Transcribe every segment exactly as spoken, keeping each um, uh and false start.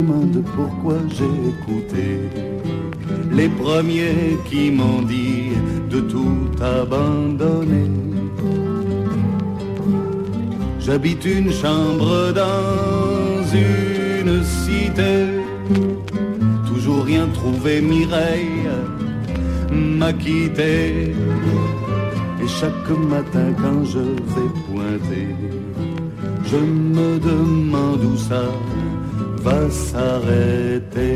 demande pourquoi j'ai écouté les premiers qui m'ont dit de tout abandonner. J'habite une chambre dans une cité, toujours rien trouvé, Mireille m'a quitté. Et chaque matin quand je vais pointer, je me demande où ça va s'arrêter.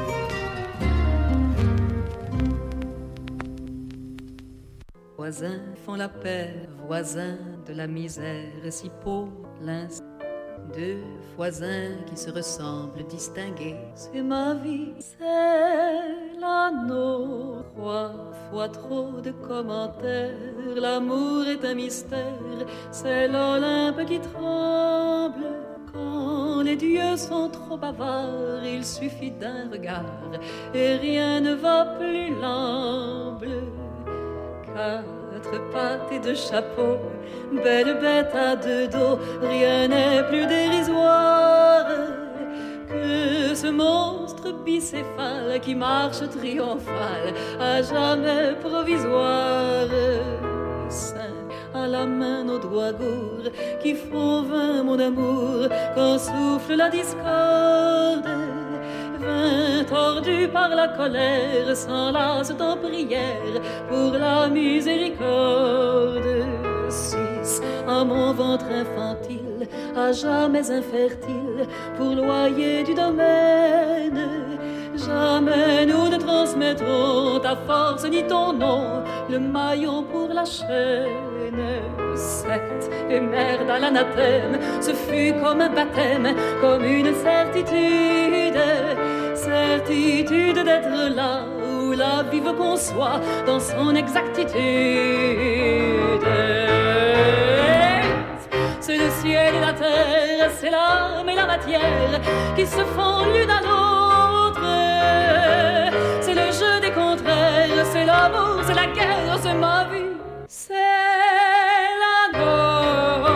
Voisins font la paix, voisins de la misère, si pauvre l'instant. Deux voisins qui se ressemblent, distingués. C'est ma vie, c'est la nôtre. Trois fois trop de commentaires, l'amour est un mystère. C'est l'Olympe qui tremble. Quand les dieux sont trop bavards, il suffit d'un regard et rien ne va plus l'amble. Quatre pattes et deux chapeaux, belle bête à deux dos, rien n'est plus dérisoire que ce monstre bicéphale qui marche triomphal, à jamais provisoire. Saint à la main nos doigts gourds qui font vain mon amour quand souffle la discorde. Vingt tordus par la colère s'enlacent en prière pour la miséricorde. Six à mon ventre infantile, à jamais infertile, pour loyer du domaine. Jamais nous ne transmettrons ta force ni ton nom, le maillon pour la chaîne. Sept et merde à l'anathème, ce fut comme un baptême, comme une certitude. Certitude d'être là où la vie veut qu'on soit dans son exactitude. C'est le ciel et la terre, c'est l'âme et la matière qui se font l'une à l'autre. C'est le jeu des contraires, c'est l'amour, c'est la guerre, c'est ma vie, c'est la nôtre.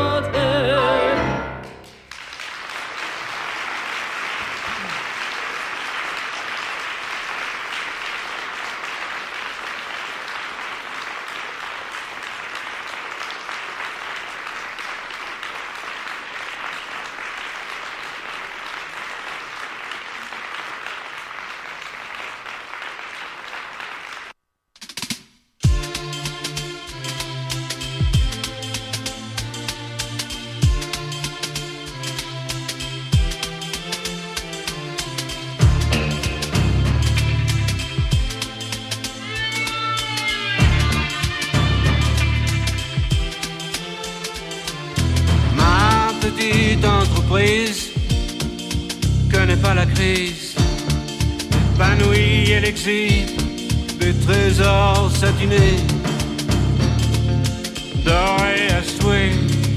Connais pas la crise, épanouie et l'exil des trésors satinés, dorés à souhait.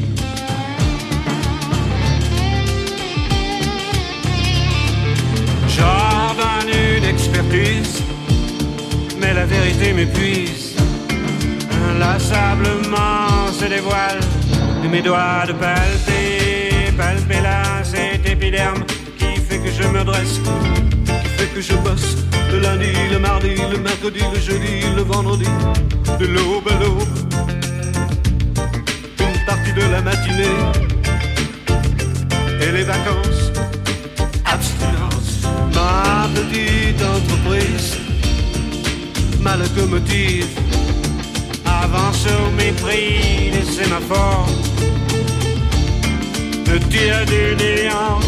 J'ordonne une expertise, mais la vérité m'épuise. Inlassablement se dévoile de mes doigts de palper, palper là cet épiderme qui fait que je me dresse, qui fait que je bosse le lundi, le mardi, le mercredi, le jeudi, le vendredi, de l'aube à l'aube, une partie de la matinée et les vacances, abstinence. Ma petite entreprise, ma locomotive avance au mépris des sémaphores, me tire du néant.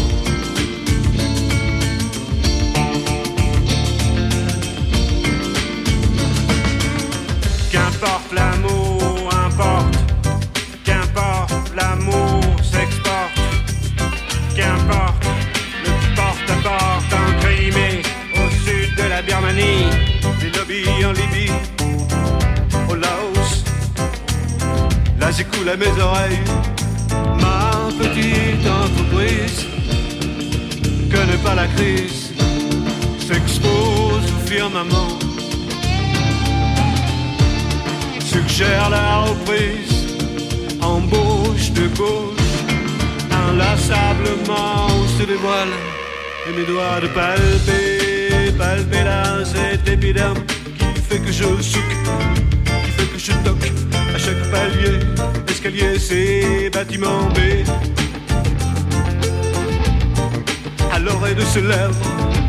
Qu'importe l'amour, importe. Qu'importe l'amour s'exporte. Qu'importe le porte-à-porte en Crimée, au sud de la Birmanie, les lobbies en Libye, au Laos. Là j'écoule à mes oreilles. Ma petite entreprise connaît pas la crise, s'expose au firmament, suggère la reprise, embauche de gauche, inlassablement se dévoile et mes doigts de palper, palper là cet épiderme qui fait que je souque, qui fait que je toque à chaque palier, escalier, c'est bâtiment B. À l'oreille de ses lèvres,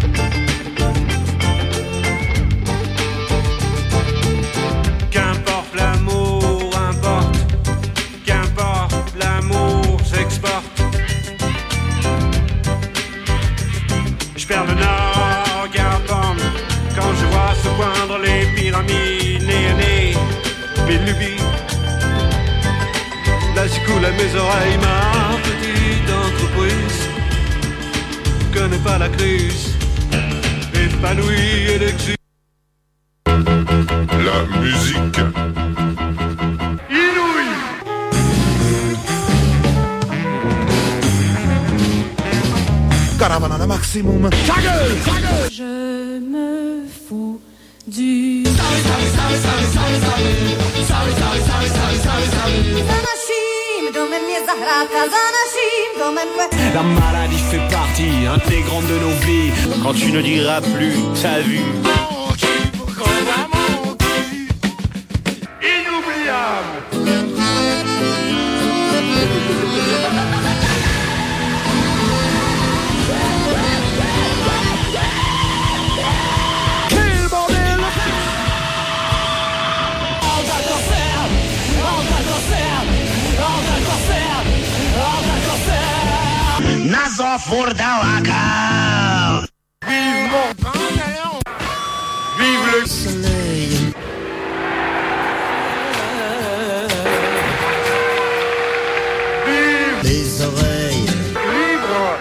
qu'importe l'amour, importe, qu'importe l'amour s'exporte. Je perds le nord, garde quand je vois se poindre les pyramides, nez à nez, mes lubies. Là j'y coule à mes oreilles ma petite entreprise. Connais pas la crise, épanouie et l'exil. La musique inouïe. Caravane à maximum. Ta gueule, ta gueule. Je me fous du La maladie fait partie intégrante de nos vies. Quand tu ne diras plus ta vue. Inoubliable. Nazo Furdawaka. Vive mon grand gagnant. Vive le soleil. Vive les oreilles. Libre.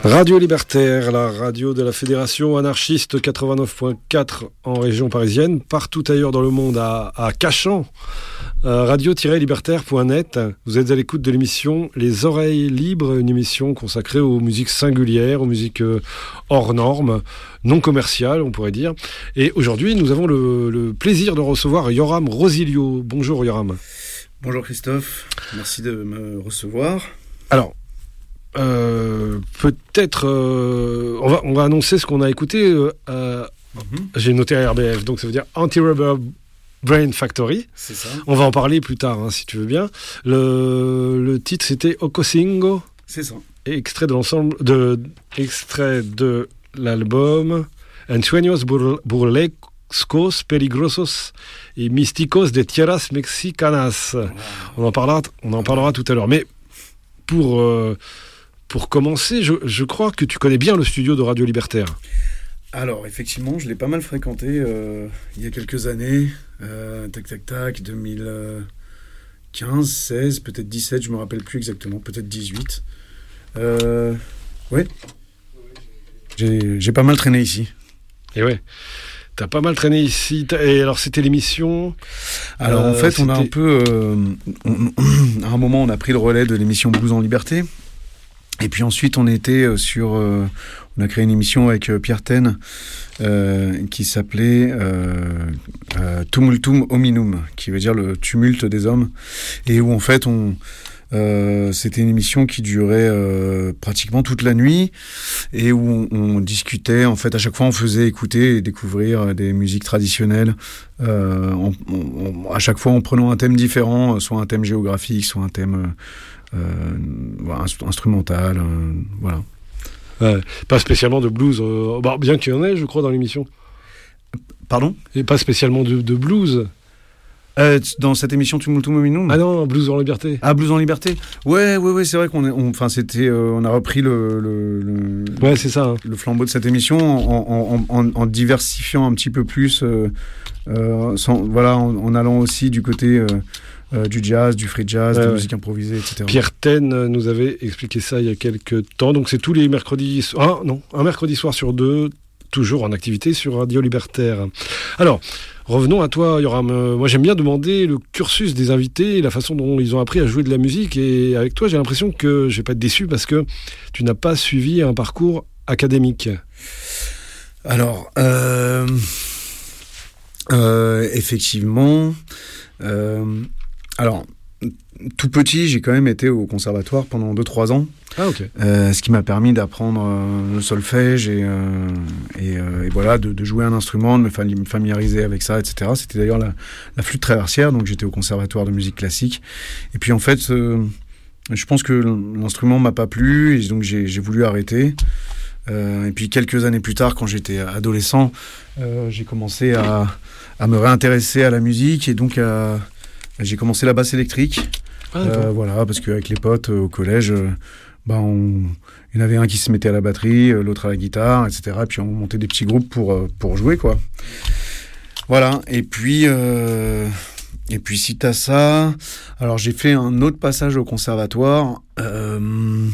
Radio Libertaire, la radio de la Fédération anarchiste quatre-vingt-neuf point quatre en région parisienne, partout ailleurs dans le monde, à, à Cachan, euh, radio tiret libertaire point net. Vous êtes à l'écoute de l'émission Les Oreilles Libres, une émission consacrée aux musiques singulières, aux musiques euh, hors normes, non commerciales, on pourrait dire. Et aujourd'hui, nous avons le, le plaisir de recevoir Yoram Rosilio. Bonjour Yoram. Bonjour Christophe, merci de me recevoir. Alors, Euh, peut-être euh, on, va, on va annoncer ce qu'on a écouté euh, euh, mm-hmm. J'ai noté R B F, donc ça veut dire Anti-Rubber Brain Factory. C'est ça. On va en parler plus tard hein, si tu veux bien. Le, le titre c'était Okosingo. C'est ça. Et extrait de l'ensemble de, extrait de l'album Ensueños burlescos, peligrosos et místicos de tierras mexicanas. Wow. On en parlera, on en parlera tout à l'heure. Mais pour euh, Pour commencer, je, je crois que tu connais bien le studio de Radio Libertaire. Alors, effectivement, je l'ai pas mal fréquenté euh, il y a quelques années. Euh, tac, tac, tac, deux mille quinze, seize, peut-être dix-sept, je me rappelle plus exactement, peut-être dix-huit. Euh, ouais. J'ai, j'ai pas mal traîné ici. Et ouais. T'as pas mal traîné ici. Et alors, c'était l'émission. Alors, euh, en fait, c'était... on a un peu. Euh, on, à un moment, on a pris le relais de l'émission Blues en Liberté. Et puis ensuite, on était sur... Euh, on a créé une émission avec euh, Pierre Ten euh, qui s'appelait euh, euh, Tumultum Hominum, qui veut dire le tumulte des hommes. Et où, en fait, on... Euh, c'était une émission qui durait euh, pratiquement toute la nuit et où on, on discutait. En fait, à chaque fois, on faisait écouter et découvrir des musiques traditionnelles. Euh, on, on, à chaque fois, en prenant un thème différent, soit un thème géographique, soit un thème euh, voilà, instrumental. Euh, voilà. Ouais, pas spécialement de blues. Euh, bah, bien qu'il y en ait, je crois, dans l'émission. Pardon ? Et pas spécialement de, de blues. Euh, dans cette émission Tumultum Hominum. Ah non, Blues en Liberté. Ah, Blues en Liberté. Ouais, ouais, ouais, c'est vrai qu'on est, on, enfin, c'était, euh, on a repris le, le, le ouais, c'est ça. Hein. Le flambeau de cette émission en, en, en, en diversifiant un petit peu plus, euh, euh, sans, voilà, en, en allant aussi du côté euh, euh, du jazz, du free jazz, ouais, de la ouais. musique improvisée, et cetera. Pierre Ten nous avait expliqué ça il y a quelques temps. Donc c'est tous les mercredis, ah non, un mercredi soir sur deux, toujours en activité sur Radio Libertaire. Alors. Revenons à toi, Yoram. Euh, moi, j'aime bien demander le cursus des invités, la façon dont ils ont appris à jouer de la musique. Et avec toi, j'ai l'impression que je vais pas être déçu parce que tu n'as pas suivi un parcours académique. Alors, euh, euh, effectivement, euh, alors, tout petit, j'ai quand même été au conservatoire pendant deux trois ans. Ah, ok. Euh, ce qui m'a permis d'apprendre euh, le solfège et, euh, et, euh, et voilà, de, de jouer un instrument, de me familiariser avec ça, et cetera. C'était d'ailleurs la, la flûte traversière, donc j'étais au conservatoire de musique classique. Et puis en fait, euh, je pense que l'instrument m'a pas plu et donc j'ai, j'ai voulu arrêter. Euh, et puis quelques années plus tard, quand j'étais adolescent, euh, j'ai commencé à, à me réintéresser à la musique et donc à, j'ai commencé la basse électrique. Ah, euh, voilà, parce qu'avec les potes euh, au collège, euh, bah on, il y en avait un qui se mettait à la batterie, euh, l'autre à la guitare, et cetera. Et puis on montait des petits groupes pour, euh, pour jouer, quoi. Voilà, et puis, euh, et puis suite à ça, alors j'ai fait un autre passage au conservatoire euh,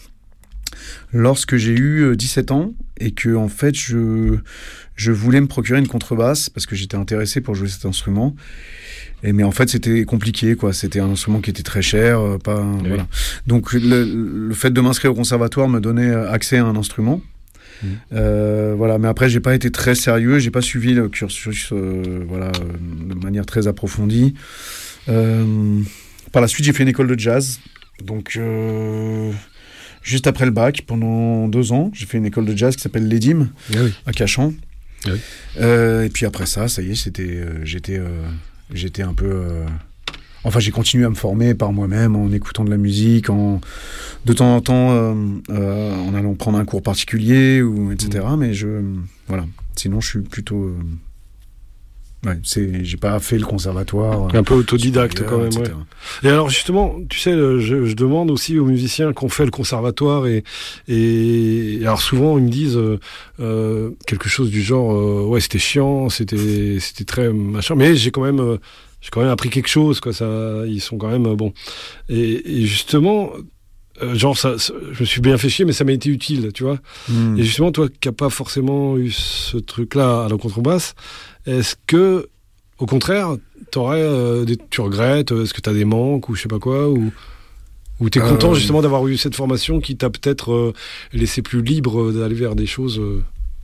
lorsque j'ai eu dix-sept ans et que, en fait, je, je voulais me procurer une contrebasse parce que j'étais intéressé pour jouer cet instrument. Et mais en fait, c'était compliqué, quoi. C'était un instrument qui était très cher, euh, pas oui. Voilà. Donc le, le fait de m'inscrire au conservatoire me donnait accès à un instrument. Mmh. Euh, voilà. Mais après, j'ai pas été très sérieux, j'ai pas suivi le cursus, euh, voilà, de manière très approfondie. Euh, par la suite, j'ai fait une école de jazz. Donc euh, juste après le bac, pendant deux ans, j'ai fait une école de jazz qui s'appelle l'Edim, ah oui. à Cachan. Ah oui. Euh, et puis après ça, ça y est, c'était, euh, j'étais euh, J'étais un peu... Euh... Enfin, j'ai continué à me former par moi-même en écoutant de la musique, en... de temps en temps euh, euh, en allant prendre un cours particulier, ou, et cetera. Mmh. Mais je... Voilà. Sinon, je suis plutôt... Euh... Ouais, c'est... J'ai pas fait le conservatoire. Un peu autodidacte quand même, ouais. Et alors justement, tu sais, je, je demande aussi aux musiciens qui ont fait le conservatoire et, et alors souvent ils me disent euh, euh, quelque chose du genre euh, ouais c'était chiant, c'était c'était très machin, mais j'ai quand même euh, j'ai quand même appris quelque chose, quoi. Ça, ils sont quand même euh, bon. Et, et justement, euh, genre, ça, ça, je me suis bien fait chier, mais ça m'a été utile, tu vois. Mmh. Et justement, toi qui n'as pas forcément eu ce truc-là à la contrebasse, est-ce que, au contraire, t'aurais, euh, des, tu regrettes, est-ce que tu as des manques ou je sais pas quoi, ou, ou tu es content euh... justement d'avoir eu cette formation qui t'a peut-être euh, laissé plus libre d'aller vers des choses euh...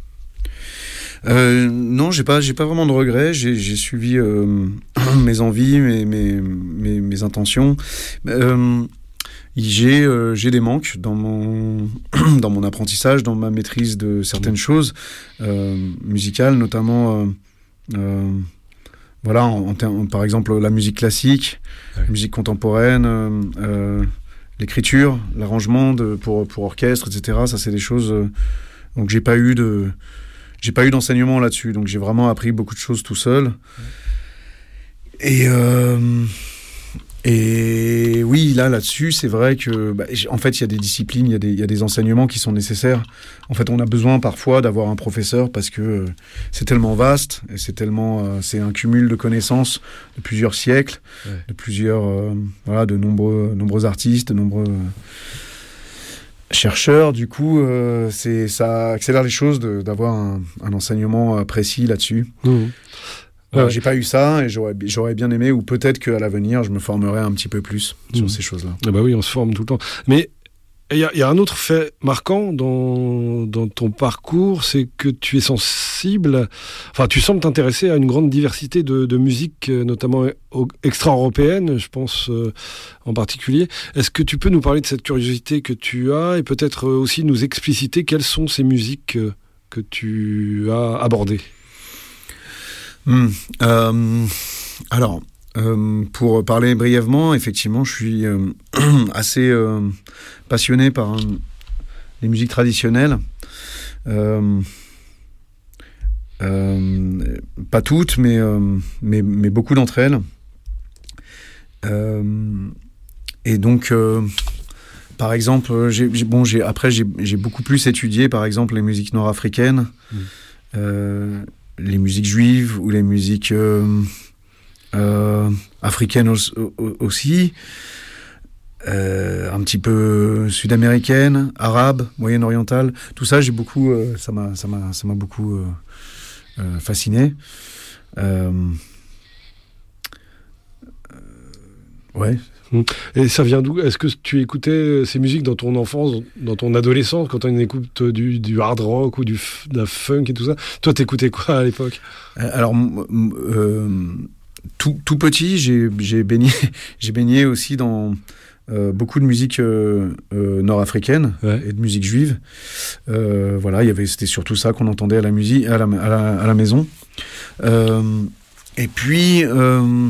Euh, non, j'ai pas, j'ai pas vraiment de regrets. J'ai, j'ai suivi euh, mes envies, mes, mes, mes, mes intentions. Euh, j'ai, euh, j'ai des manques dans mon, dans mon apprentissage, dans ma maîtrise de certaines mmh. choses euh, musicales, notamment, euh, euh, voilà, en, en, en, par exemple la musique classique, ouais. la musique contemporaine, euh, euh, l'écriture, l'arrangement de, pour, pour orchestre, et cetera. Ça, c'est des choses. Euh, donc, j'ai pas eu de J'ai pas eu d'enseignement là-dessus, donc j'ai vraiment appris beaucoup de choses tout seul. Ouais. Et, euh, et oui, là, là-dessus, c'est vrai que, bah, en fait, il y a des disciplines, il y a des, il y a des enseignements qui sont nécessaires. En fait, on a besoin parfois d'avoir un professeur parce que euh, c'est tellement vaste, et c'est tellement, euh, c'est un cumul de connaissances de plusieurs siècles, ouais. de plusieurs, euh, voilà, de nombreux, nombreux artistes, de nombreux chercheur, du coup, euh, c'est, ça accélère les choses de, d'avoir un, un enseignement euh, précis là-dessus. Mmh. Euh, ouais. J'ai pas eu ça et j'aurais, j'aurais bien aimé, ou peut-être qu'à l'avenir, je me formerai un petit peu plus mmh. sur ces choses-là. Ah bah oui, on se forme tout le temps. Mais il y, y a un autre fait marquant dans, dans ton parcours, c'est que tu es sensible, enfin tu sembles t'intéresser à une grande diversité de, de musique, notamment extra-européenne, je pense euh, en particulier. Est-ce que tu peux nous parler de cette curiosité que tu as et peut-être aussi nous expliciter quelles sont ces musiques que, que tu as abordées ? mmh, euh, Alors... Euh, pour parler brièvement, effectivement, je suis euh, assez euh, passionné par euh, les musiques traditionnelles. Euh, euh, pas toutes, mais, euh, mais, mais beaucoup d'entre elles. Euh, et donc, euh, par exemple, j'ai, j'ai, bon, j'ai, après, j'ai, j'ai beaucoup plus étudié, par exemple, les musiques nord-africaines, mmh. euh, les musiques juives ou les musiques... Euh, Euh, africaine aussi, euh, un petit peu sud-américaine, arabe, moyen-orientale, tout ça, j'ai beaucoup, euh, ça m'a, ça m'a, ça m'a beaucoup euh, euh, fasciné. Euh, euh, ouais. Et ça vient d'où ? Est-ce que tu écoutais ces musiques dans ton enfance, dans ton adolescence, quand on écoute du, du hard rock ou du de la funk et tout ça ? Toi, t'écoutais quoi à l'époque ? Alors, euh, Tout, tout petit, j'ai, j'ai, baigné, j'ai baigné aussi dans euh, beaucoup de musique euh, euh, nord-africaine ouais. et de musique juive. Euh, voilà, il y avait, c'était surtout ça qu'on entendait à la, musique, à la, à la, à la maison. Euh, et puis, euh,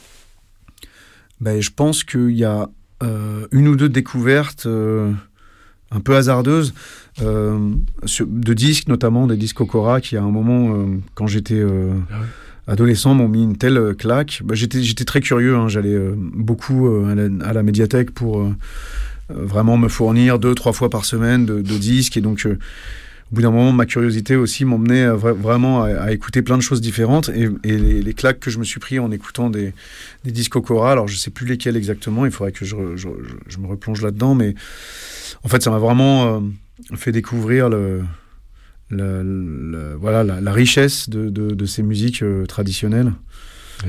ben, je pense qu'il y a euh, une ou deux découvertes euh, un peu hasardeuses euh, de disques, notamment des disques Okora, qui à un moment, euh, quand j'étais... Euh, ah ouais. adolescents m'ont mis une telle claque. Bah, j'étais, j'étais très curieux, hein. J'allais euh, beaucoup euh, à, la, à la médiathèque pour euh, euh, vraiment me fournir deux, trois fois par semaine de, de disques. Et donc, euh, au bout d'un moment, ma curiosité aussi m'emmenait à, vraiment à, à écouter plein de choses différentes. Et, et les, les claques que je me suis pris en écoutant des, des disques Okora, alors je ne sais plus lesquels exactement, il faudrait que je, je, je, je me replonge là-dedans. Mais en fait, ça m'a vraiment euh, fait découvrir le... La, la, voilà, la, la richesse de, de, de ces musiques euh, traditionnelles. Ouais.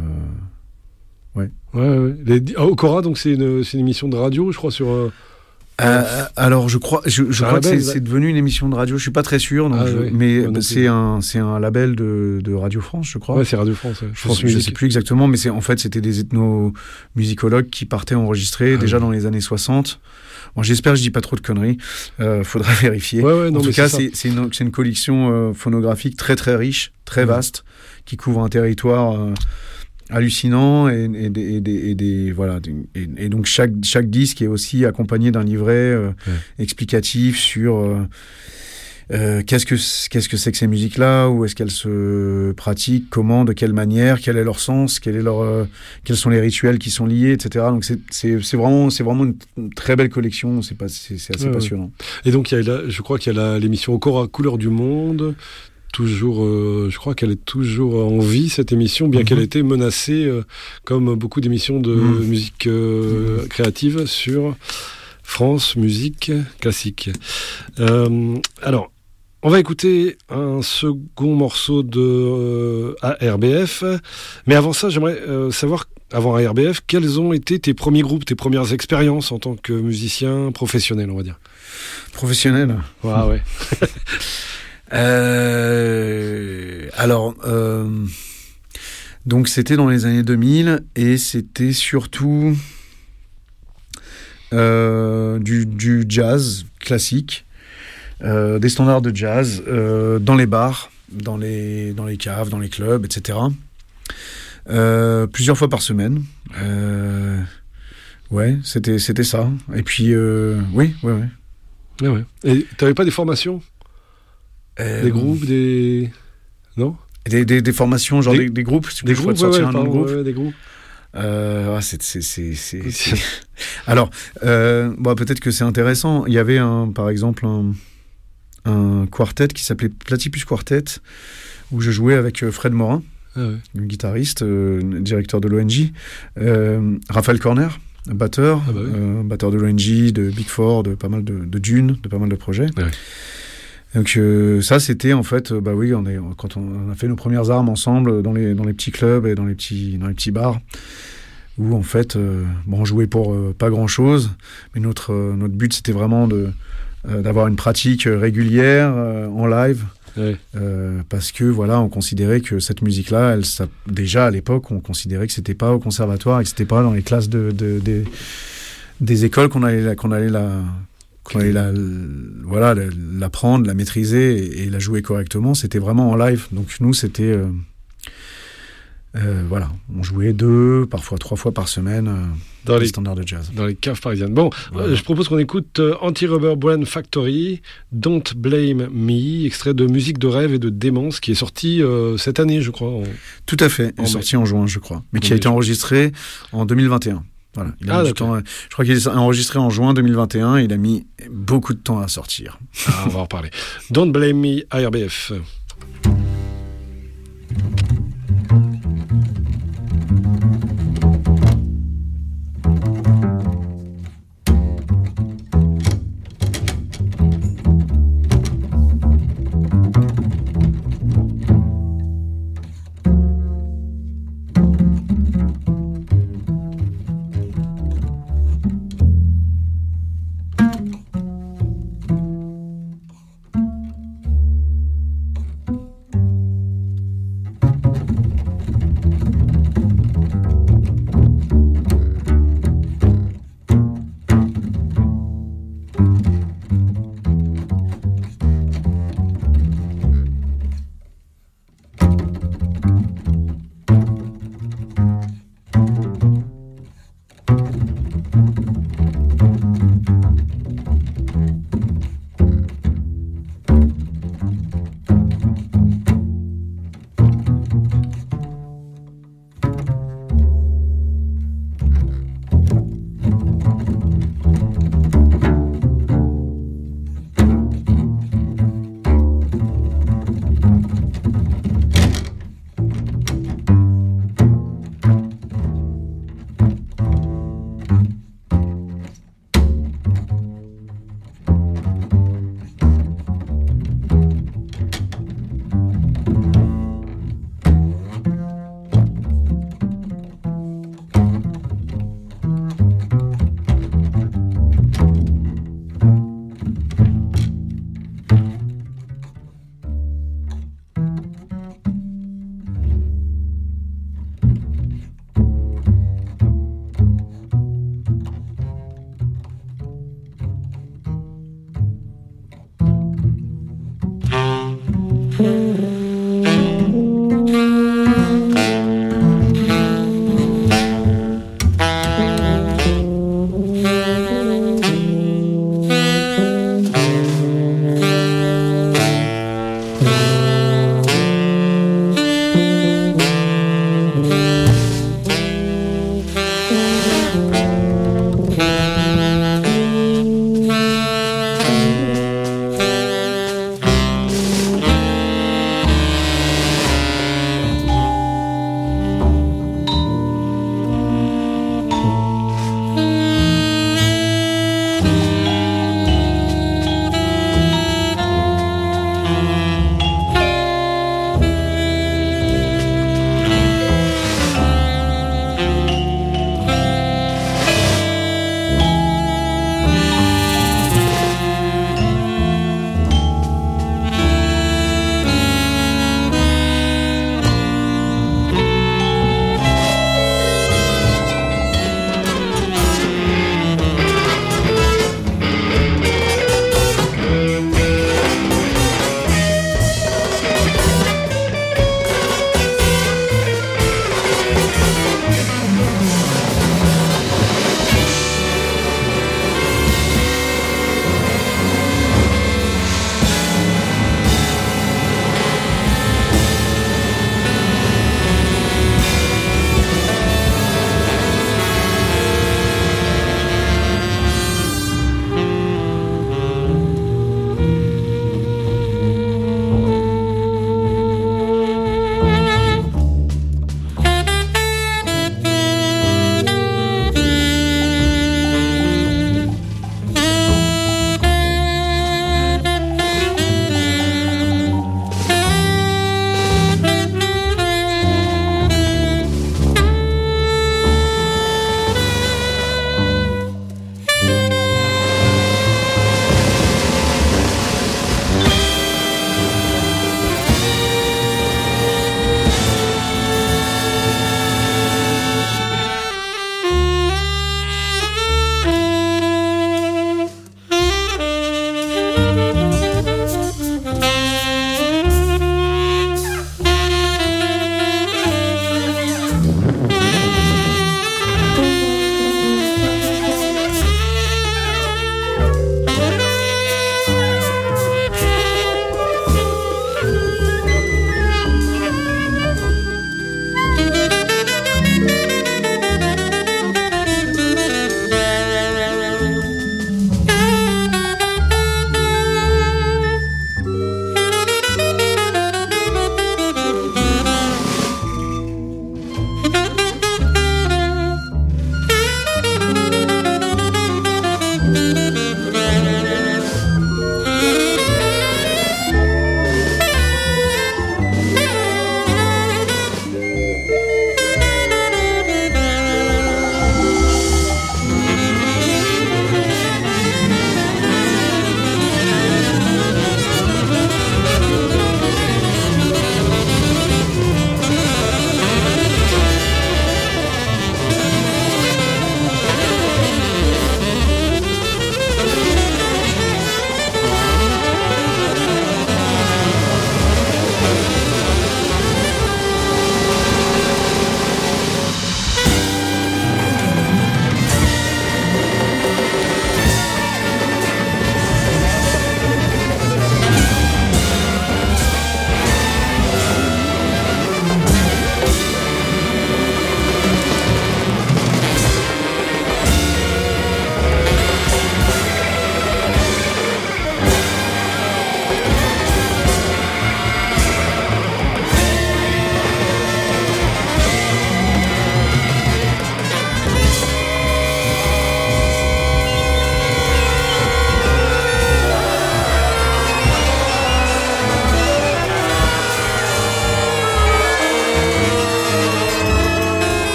Euh, ouais. Ouais, ouais. Les, oh, Okora, donc c'est une, c'est une émission de radio, je crois, sur... Euh... Euh, alors, je crois, je, je crois label, que c'est, c'est devenu une émission de radio. Je suis pas très sûr, donc ah, je, ouais. mais ouais, c'est un, c'est un label de, de Radio France, je crois. Ouais, c'est Radio France. Ouais. Je, France je, je sais plus exactement, mais c'est en fait c'était des ethnomusicologues qui partaient enregistrer ah, déjà ouais. dans les années soixante. Bon, j'espère que je dis pas trop de conneries. Euh, faudra vérifier. Ouais, ouais, non, en tout mais cas, c'est, c'est, c'est, une, c'est une collection euh, phonographique très très riche, très mmh. vaste, qui couvre un territoire euh, hallucinant et, et, et, et, des, et des voilà. Et, et donc chaque chaque disque est aussi accompagné d'un livret euh, mmh. explicatif sur euh, euh, qu'est-ce que qu'est-ce que c'est que ces musiques-là, où est-ce qu'elles se pratiquent, comment, de quelle manière, quel est leur sens, quel est leur, euh, quels sont les rituels qui sont liés, et cetera. Donc c'est c'est c'est vraiment c'est vraiment une très belle collection. C'est pas c'est, c'est assez ouais, passionnant. Ouais. Et donc il y a la, je crois qu'il y a la, l'émission Okora Couleur du Monde. Toujours, euh, je crois qu'elle est toujours en vie, cette émission, bien mm-hmm. qu'elle ait été menacée, euh, comme beaucoup d'émissions de mm. musique euh, mm. créative, sur France Musique Classique. Euh, alors, on va écouter un second morceau de euh, A R B F. Mais avant ça, j'aimerais euh, savoir, avant A R B F, quels ont été tes premiers groupes, tes premières expériences en tant que musicien professionnel, on va dire. Professionnel. Ouais, ouais. euh, alors, euh, donc c'était dans les années deux mille et c'était surtout euh, du, du jazz classique. Euh, des standards de jazz euh, dans les bars, dans les, dans les caves, dans les clubs, et cetera. Euh, plusieurs fois par semaine. Euh, ouais, c'était, c'était ça. Et puis, euh, oui, oui, oui. Ah ouais. Et tu n'avais pas des formations euh, Des groupes, des... Non des, des, des formations, genre des, des, des groupes Des groupes, ouais, sortir ouais, un pardon, groupe. Ouais, des groupes. Euh, ah, c'est, c'est, c'est, c'est, c'est... Alors, euh, bon, peut-être que c'est intéressant. Il y avait, un, par exemple, un... un quartet qui s'appelait Platypus Quartet, où je jouais avec Fred Morin, ah ouais. un guitariste, euh, directeur de l'O N J, euh, Raphaël Corner, un batteur, ah bah oui. euh, batteur de l'O N J, de Big Four, de pas mal de, de Dune, de pas mal de projets. Ah ouais. Donc euh, ça, c'était en fait, bah oui, on est, quand on a fait nos premières armes ensemble dans les, dans les petits clubs et dans les petits, dans les petits bars, où en fait, euh, bon, on jouait pour euh, pas grand-chose, mais notre, euh, notre but, c'était vraiment de d'avoir une pratique régulière euh, en live ouais. euh, parce que voilà, on considérait que cette musique là elle, ça, déjà à l'époque on considérait que c'était pas au conservatoire et que c'était pas dans les classes de, de, de des écoles qu'on allait qu'on allait la qu'on allait la, voilà l'apprendre, la maîtriser et, et la jouer correctement. C'était vraiment en live, donc nous c'était euh, euh, voilà, on jouait deux, parfois trois fois par semaine euh, dans les standards de jazz. Dans les caves parisiennes. Bon, voilà. euh, je propose qu'on écoute euh, Anti-Rubber Brain Factory, Don't Blame Me, extrait de Musique de rêve et de démence, qui est sorti euh, cette année, je crois. En... Tout à fait, il est sorti en juin, je crois, mais en qui a été enregistré en deux mille vingt et un. Voilà. Il a ah, mis du temps, je crois qu'il est enregistré en juin deux mille vingt et un et il a mis beaucoup de temps à sortir. Ah, on va en reparler. Don't Blame Me, A R B F.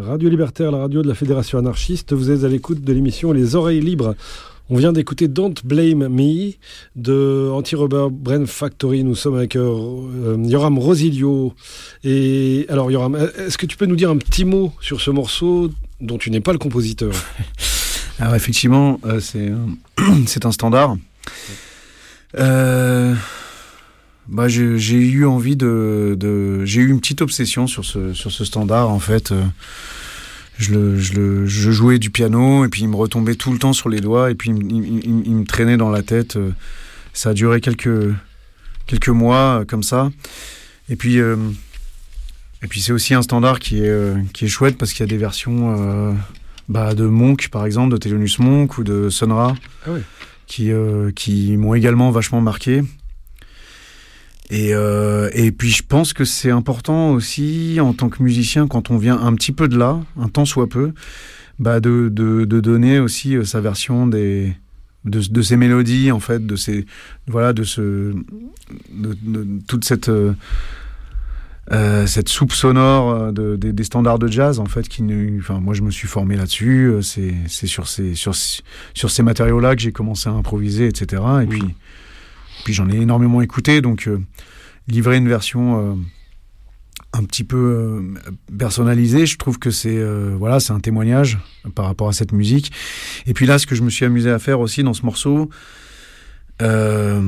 Radio Libertaire, la radio de la Fédération anarchiste. Vous êtes à l'écoute de l'émission Les Oreilles Libres. On vient d'écouter Don't Blame Me de Anti-Rubber Brain Factory. Nous sommes avec euh, Yoram Rosilio. Et alors Yoram, est-ce que tu peux nous dire un petit mot sur ce morceau dont tu n'es pas le compositeur? Alors effectivement, euh, c'est, euh, c'est un standard. Euh, bah, j'ai, j'ai eu envie de, de... J'ai eu une petite obsession sur ce, sur ce standard, en fait. Euh, Je, le, je, le, je jouais du piano et puis il me retombait tout le temps sur les doigts et puis il, il, il, il me traînait dans la tête. Ça a duré quelques, quelques mois comme ça. Et puis, euh, et puis c'est aussi un standard qui est, euh, qui est chouette parce qu'il y a des versions euh, bah, de Monk par exemple, de Thelonious Monk ou de Sun Ra ah oui. qui, euh, qui m'ont également vachement marqué. Et, euh, et puis je pense que c'est important aussi en tant que musicien quand on vient un petit peu de là, un tant soit peu, bah de, de, de donner aussi sa version des, de, de ces mélodies en fait, de ces voilà de ce de, de toute cette euh, cette soupe sonore de, de, des standards de jazz en fait qui ne, enfin moi je me suis formé là-dessus, c'est c'est sur ces sur sur ces matériaux là que j'ai commencé à improviser et cetera. Et oui. puis Puis j'en ai énormément écouté, donc euh, livrer une version euh, un petit peu euh, personnalisée, je trouve que c'est euh, voilà, c'est un témoignage par rapport à cette musique. Et puis là, ce que je me suis amusé à faire aussi dans ce morceau, euh,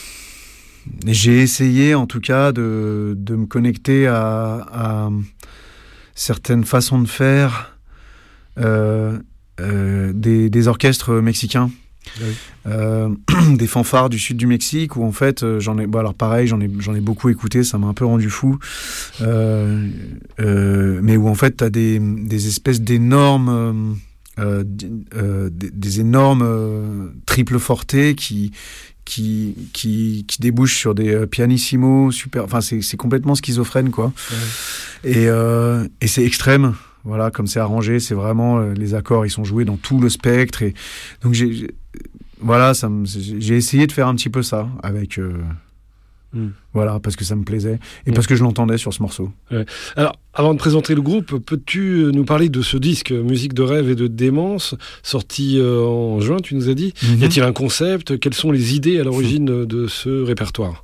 j'ai essayé en tout cas de, de me connecter à, à certaines façons de faire euh, euh, des, des orchestres mexicains. Oui. Euh, des fanfares du sud du Mexique où en fait euh, j'en ai, bah alors pareil j'en ai j'en ai beaucoup écouté, ça m'a un peu rendu fou, euh, euh, mais où en fait t'as des des espèces d'énormes euh, euh, des, des énormes euh, triples fortés qui qui qui qui débouchent sur des euh, pianissimos super, enfin c'est c'est complètement schizophrène quoi. Ouais. et euh, et c'est extrême. Voilà, comme c'est arrangé, c'est vraiment euh, les accords, ils sont joués dans tout le spectre. Et donc j'ai, j'ai voilà, ça me, j'ai essayé de faire un petit peu ça avec, euh, mm. voilà, parce que ça me plaisait et mm. parce que je l'entendais sur ce morceau. Ouais. Alors, avant de présenter le groupe, peux-tu nous parler de ce disque Musique de rêve et de démence, sorti euh, en juin, tu nous as dit. Mm-hmm. Y a-t-il un concept? Quelles sont les idées à l'origine mm. de ce répertoire?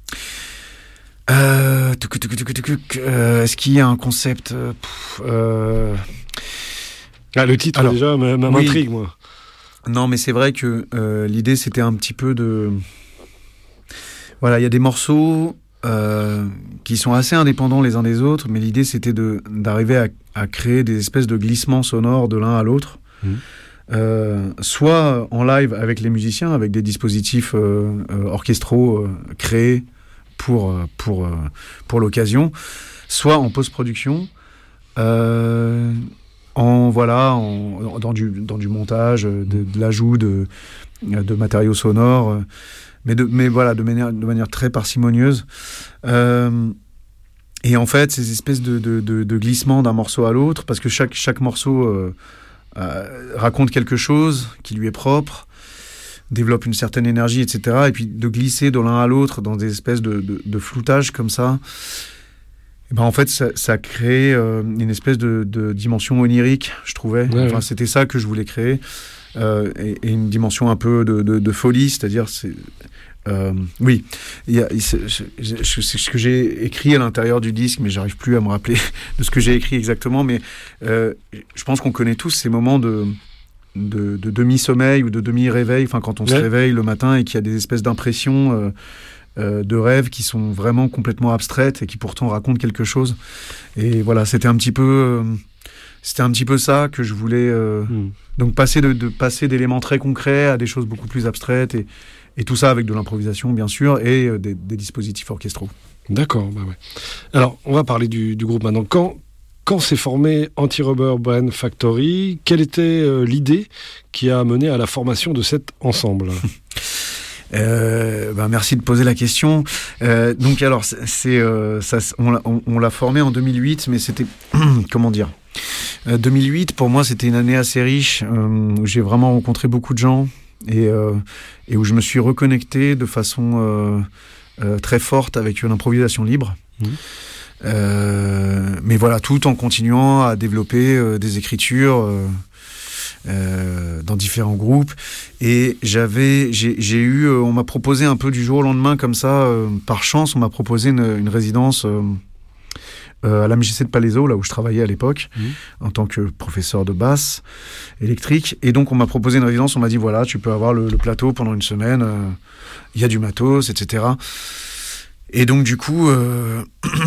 Euh, tuc, tuc, tuc, tuc, tuc, euh, est-ce qu'il y a un concept euh, pff, euh... Ah, le titre alors, déjà m'intrigue, oui. moi. Non, mais c'est vrai que euh, l'idée c'était un petit peu de, voilà, il y a des morceaux euh, qui sont assez indépendants les uns des autres, mais l'idée c'était de d'arriver à, à créer des espèces de glissements sonores de l'un à l'autre. Mmh. Euh, soit en live avec les musiciens, avec des dispositifs euh, euh, orchestraux euh, créés pour pour pour l'occasion, soit en post-production, euh, en voilà, en, dans du dans du montage, de, de l'ajout de de matériaux sonores, mais de mais voilà de manière de manière très parcimonieuse. Euh, et en fait, ces espèces de de de, de glissements d'un morceau à l'autre, parce que chaque chaque morceau euh, euh, raconte quelque chose qui lui est propre, développe une certaine énergie, et cetera. Et puis de glisser de l'un à l'autre dans des espèces de, de, de floutage comme ça, et ben en fait, ça, ça crée euh, une espèce de, de dimension onirique, je trouvais. Ouais, enfin, ouais. C'était ça que je voulais créer. Euh, et, et une dimension un peu de, de, de folie, c'est-à-dire... c'est Euh, oui, il y a, c'est, c'est, c'est ce que j'ai écrit à l'intérieur du disque, mais j'arrive plus à me rappeler de ce que j'ai écrit exactement. Mais euh, je pense qu'on connaît tous ces moments de, de, de demi-sommeil ou de demi-réveil, enfin quand on ouais. se réveille le matin et qu'il y a des espèces d'impressions euh, euh, de rêves qui sont vraiment complètement abstraites et qui pourtant racontent quelque chose. Et voilà, c'était un petit peu, euh, c'était un petit peu ça que je voulais. Euh, mm. Donc passer de, de passer d'éléments très concrets à des choses beaucoup plus abstraites et Et tout ça avec de l'improvisation, bien sûr, et euh, des, des dispositifs orchestraux. D'accord, bah ouais. Alors, on va parler du, du groupe maintenant. Quand, quand s'est formé Anti-Rubber Brain Factory, quelle était euh, l'idée qui a mené à la formation de cet ensemble ? Euh, ben merci de poser la question. Euh, donc alors, c'est, c'est, euh, ça, on, l'a, on, on l'a formé en deux mille huit, mais c'était... comment dire euh, deux mille huit, pour moi, c'était une année assez riche, euh, où j'ai vraiment rencontré beaucoup de gens, et, euh, et où je me suis reconnecté de façon euh, euh, très forte avec une improvisation libre. Mmh. Euh, mais voilà, tout en continuant à développer euh, des écritures euh, euh, dans différents groupes. Et j'avais, j'ai, j'ai eu, euh, on m'a proposé un peu du jour au lendemain comme ça, euh, par chance, on m'a proposé une, une résidence euh, euh, à l'A M J C de Palaiseau, là où je travaillais à l'époque, mmh. en tant que professeur de basse électrique. Et donc on m'a proposé une résidence, on m'a dit voilà, tu peux avoir le, le plateau pendant une semaine, il euh, y a du matos, et cetera. Et donc du coup, euh,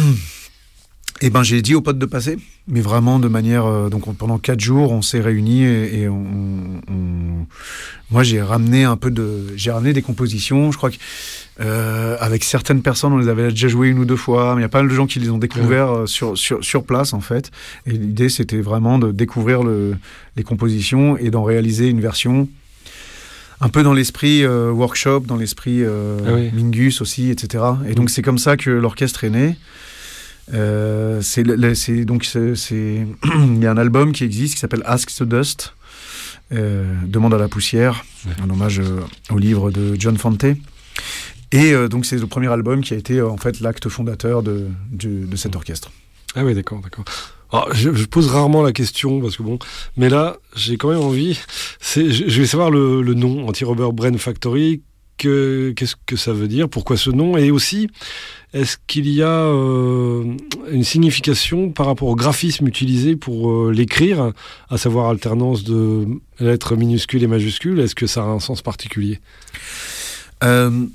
et ben j'ai dit aux potes de passer, mais vraiment de manière, euh, donc on, pendant quatre jours, on s'est réunis et, et on, on, moi j'ai ramené un peu de, j'ai ramené des compositions, je crois que euh, avec certaines personnes on les avait déjà jouées une ou deux fois, mais il y a pas mal de gens qui les ont découverts euh, sur sur sur place en fait. Et l'idée c'était vraiment de découvrir le, les compositions et d'en réaliser une version. Un peu dans l'esprit euh, workshop, dans l'esprit euh, ah oui. Mingus aussi, et cetera. Et donc, mmh. c'est comme ça que l'orchestre est né. Euh, c'est, c'est, donc, c'est, c'est... il y a un album qui existe qui s'appelle Ask the Dust, euh, Demande à la poussière, ouais. en hommage euh, au livre de John Fante. Et euh, donc, c'est le premier album qui a été euh, en fait l'acte fondateur de, de, de cet orchestre. Ah oui, d'accord, d'accord. Alors, je, je pose rarement la question parce que bon, mais là j'ai quand même envie. C'est, je, je vais savoir le, le nom Anti-Rubber Brain Factory. Que, qu'est-ce que ça veut dire ? Pourquoi ce nom ? Et aussi, est-ce qu'il y a euh, une signification par rapport au graphisme utilisé pour euh, l'écrire, à savoir alternance de lettres minuscules et majuscules ? Est-ce que ça a un sens particulier ? euh...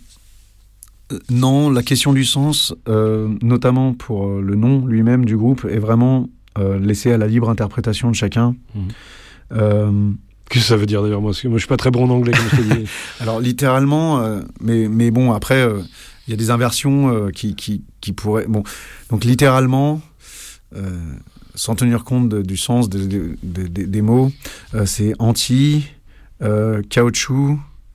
Non, la question du sens, euh, notamment pour euh, le nom lui-même du groupe, est vraiment euh, laissée à la libre interprétation de chacun. Mmh. Euh, Qu'est-ce que ça veut dire d'ailleurs ? Moi, moi je suis pas très bon en anglais, comme je te dis. Alors littéralement, euh, mais, mais bon, après, il euh, y a des inversions euh, qui, qui, qui pourraient... Bon, donc littéralement, euh, sans tenir compte de, du sens de, de, de, de, des mots, euh, c'est anti, euh, caoutchouc,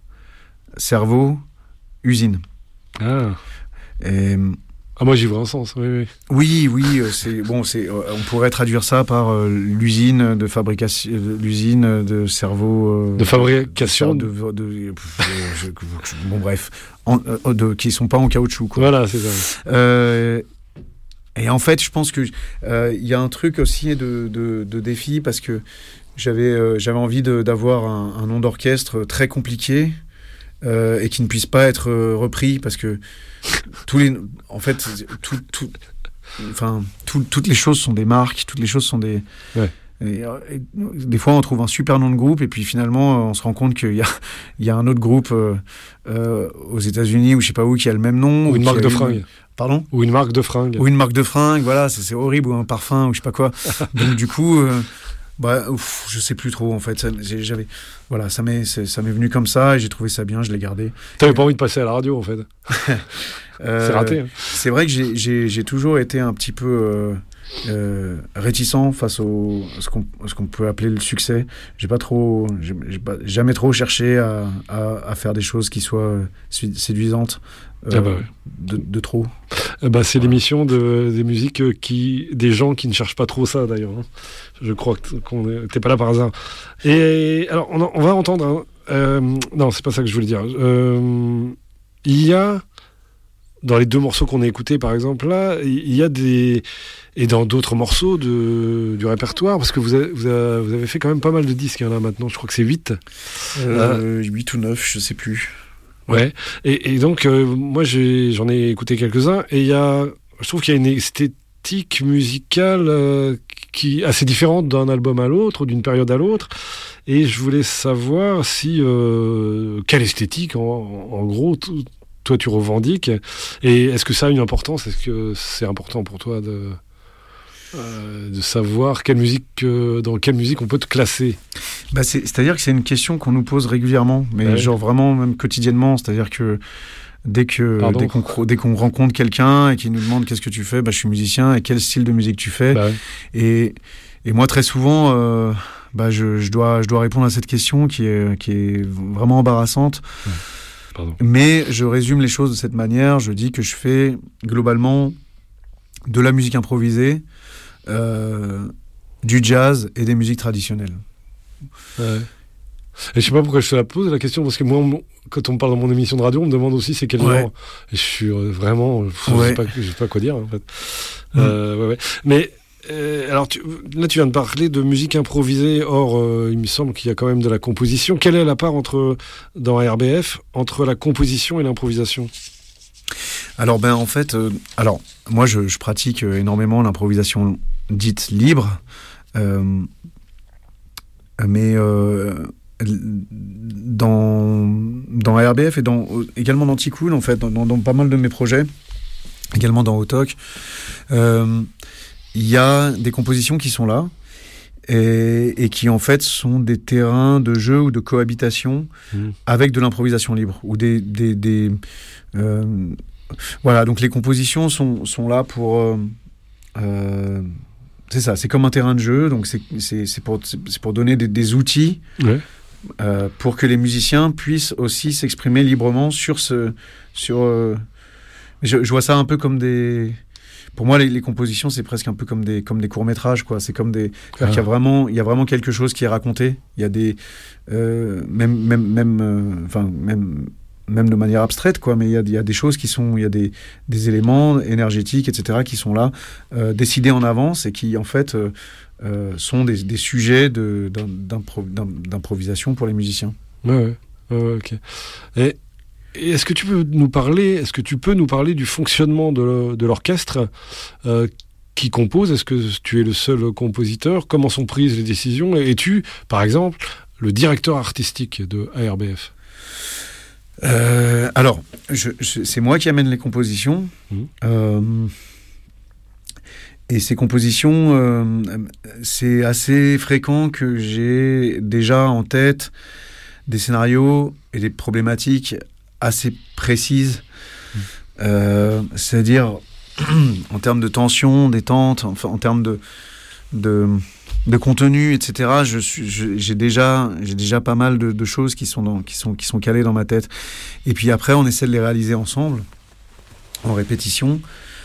cerveau, usine. Ah. Et, ah, moi j'y vois un sens, oui, oui. Oui, oui, c'est bon, c'est on pourrait traduire ça par euh, l'usine de fabrication, euh, l'usine de cerveau. Euh, de fabrication. De, de, de, de je, je, bon bref, en, euh, de, qui sont pas en caoutchouc, quoi. Voilà, c'est ça. Euh, et en fait, je pense que il euh, y a un truc aussi de, de, de défi parce que j'avais euh, j'avais envie de, d'avoir un, un nom d'orchestre très compliqué. Euh, et qui ne puisse pas être euh, repris parce que tous les, en fait, tout, tout, enfin, tout, toutes les choses sont des marques, toutes les choses sont des. Ouais. Et, et, des fois, on trouve un super nom de groupe et puis finalement, on se rend compte qu'il y a, il y a un autre groupe euh, euh, aux États-Unis ou je sais pas où qui a le même nom ou une marque de fringues. Une... Pardon ? Ou une marque de fringues. Ou une marque de fringues, voilà, c'est, c'est horrible, ou un parfum ou je sais pas quoi. Donc du coup. Euh, Bah, ouf, je sais plus trop en fait. Ça, j'avais, voilà, ça m'est, ça m'est venu comme ça et j'ai trouvé ça bien, je l'ai gardé. T'avais pas envie de passer à la radio en fait. euh, c'est raté. Hein. C'est vrai que j'ai, j'ai, j'ai toujours été un petit peu euh, euh, réticent face au à ce qu'on, à ce qu'on peut appeler le succès. J'ai pas trop, j'ai, j'ai pas, jamais trop cherché à, à, à faire des choses qui soient séduisantes. Euh, ah bah ouais. de, de trop. Euh, bah, c'est l'émission de, des musiques qui, des gens qui ne cherchent pas trop ça d'ailleurs. Hein. Je crois que qu'on est, t'es pas là par hasard. Et alors on, on va entendre. Hein, euh, non, c'est pas ça que je voulais dire. Euh, il y a dans les deux morceaux qu'on a écoutés par exemple là, il y a des et dans d'autres morceaux de, du répertoire parce que vous avez, vous avez, vous avez fait quand même pas mal de disques hein, là maintenant. Je crois que c'est huit. Euh, huit ou neuf, je sais plus. Ouais, et, et donc euh, moi j'ai, j'en ai écouté quelques-uns et il y a, je trouve qu'il y a une esthétique musicale euh, qui est assez différente d'un album à l'autre ou d'une période à l'autre et je voulais savoir si euh, quelle esthétique en, en gros t- toi tu revendiques et est-ce que ça a une importance, est-ce que c'est important pour toi de Euh, de savoir quelle musique, euh, dans quelle musique on peut te classer. Bah c'est, c'est-à-dire que c'est une question qu'on nous pose régulièrement, mais ouais. genre vraiment même quotidiennement. C'est-à-dire que dès que dès qu'on, dès qu'on rencontre quelqu'un et qu'il nous demande qu'est-ce que tu fais, bah je suis musicien et quel style de musique tu fais. Bah ouais. Et et moi très souvent, euh, bah je je dois je dois répondre à cette question qui est qui est vraiment embarrassante. Ouais. Pardon. Mais je résume les choses de cette manière. Je dis que je fais globalement de la musique improvisée. Euh, du jazz et des musiques traditionnelles. Ouais. Et je sais pas pourquoi je te la pose la question parce que moi, quand on me parle dans mon émission de radio, on me demande aussi c'est quel ouais. genre. Et je suis euh, vraiment, je ouais. sais pas, je sais pas quoi dire en fait. Mmh. Euh, ouais, ouais. Mais euh, alors, tu, là, tu viens de parler de musique improvisée. Or, euh, il me semble qu'il y a quand même de la composition. Quelle est la part entre, dans R B F entre la composition et l'improvisation ? Alors, ben, en fait, euh, alors, moi, je, je pratique énormément l'improvisation dite libre. Euh, mais euh, dans, dans R B F et dans, également dans Ticool, en fait, dans, dans, dans pas mal de mes projets, également dans Otok, euh, il y a des compositions qui sont là et, et qui en fait sont des terrains de jeu ou de cohabitation mmh. avec de l'improvisation libre ou des, des, des euh, voilà, donc les compositions sont, sont là pour euh, euh, c'est ça, c'est comme un terrain de jeu, donc c'est, c'est, c'est, pour, c'est pour donner des, des outils ouais. euh, pour que les musiciens puissent aussi s'exprimer librement sur ce... Sur, euh, je, je vois ça un peu comme des... Pour moi, les, les compositions, c'est presque un peu comme des, comme des courts-métrages, quoi. C'est comme des... Ah. Il y a vraiment, il y a vraiment quelque chose qui est raconté. Il y a des... Euh, même... même, même euh, enfin, même... même de manière abstraite, quoi, mais il y a, il y a des choses qui sont, il y a des, des éléments énergétiques, et cetera, qui sont là, euh, décidés en avance et qui, en fait, euh, euh, sont des, des sujets de, d'impro, d'improvisation pour les musiciens. Ouais, ouais, ouais, ok. Et, et est-ce que tu peux nous parler, est-ce que tu peux nous parler du fonctionnement de, de l'orchestre euh, qui compose ? Est-ce que tu es le seul compositeur ? Comment sont prises les décisions ? Et es-tu, par exemple, le directeur artistique de A R B F ? Euh, alors, je, je, c'est moi qui amène les compositions. Mmh. Euh, et ces compositions, euh, c'est assez fréquent que j'ai déjà en tête des scénarios et des problématiques assez précises. Mmh. Euh, c'est-à-dire, en termes de tension, détente, enfin, en termes de... de de contenu, et cetera. Je suis, je, j'ai déjà, j'ai déjà pas mal de, de choses qui sont dans, qui sont, qui sont calées dans ma tête. Et puis après, on essaie de les réaliser ensemble, en répétition.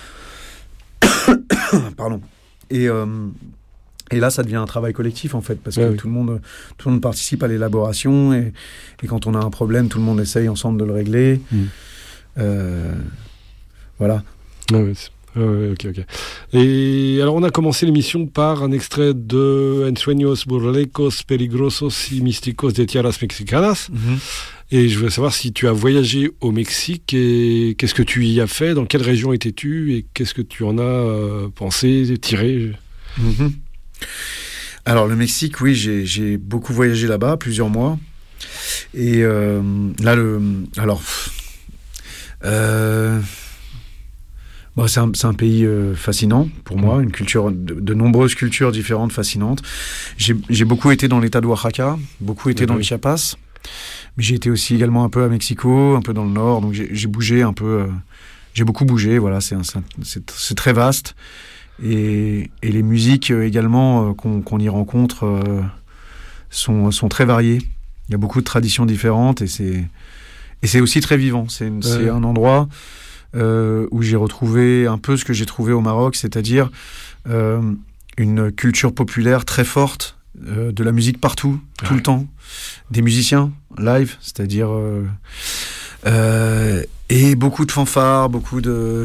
Pardon. Et euh, et là, ça devient un travail collectif en fait, parce que ouais, oui. tout le monde, tout le monde participe à l'élaboration et, et quand on a un problème, tout le monde essaye ensemble de le régler. Mmh. Euh, voilà. Ah ouais, Euh, ok, ok. Et alors, on a commencé l'émission par un extrait de Ensueños burlecos, peligrosos y místicos de tierras mexicanas. Mm-hmm. Et je voulais savoir si tu as voyagé au Mexique et qu'est-ce que tu y as fait, dans quelle région étais-tu et qu'est-ce que tu en as euh, pensé, tiré. Mm-hmm. Alors, le Mexique, oui, j'ai, j'ai beaucoup voyagé là-bas, plusieurs mois. Et euh, là, le. Alors. Euh. Bon, c'est, un, c'est un pays euh, fascinant pour moi, une culture, de, de nombreuses cultures différentes fascinantes. J'ai, j'ai beaucoup été dans l'état de Oaxaca, beaucoup été oui, dans oui. le Chiapas, mais j'ai été aussi également un peu à Mexico, un peu dans le nord, donc j'ai, j'ai bougé un peu, euh, j'ai beaucoup bougé, voilà, c'est, un, c'est, c'est très vaste. Et, et les musiques euh, également euh, qu'on, qu'on y rencontre euh, sont, sont très variées. Il y a beaucoup de traditions différentes et c'est, et c'est aussi très vivant. C'est, ouais. c'est un endroit... Euh, où j'ai retrouvé un peu ce que j'ai trouvé au Maroc, c'est-à-dire euh, une culture populaire très forte, euh, de la musique partout, ouais. tout le temps, des musiciens live, c'est-à-dire euh, euh, et beaucoup de fanfares, beaucoup de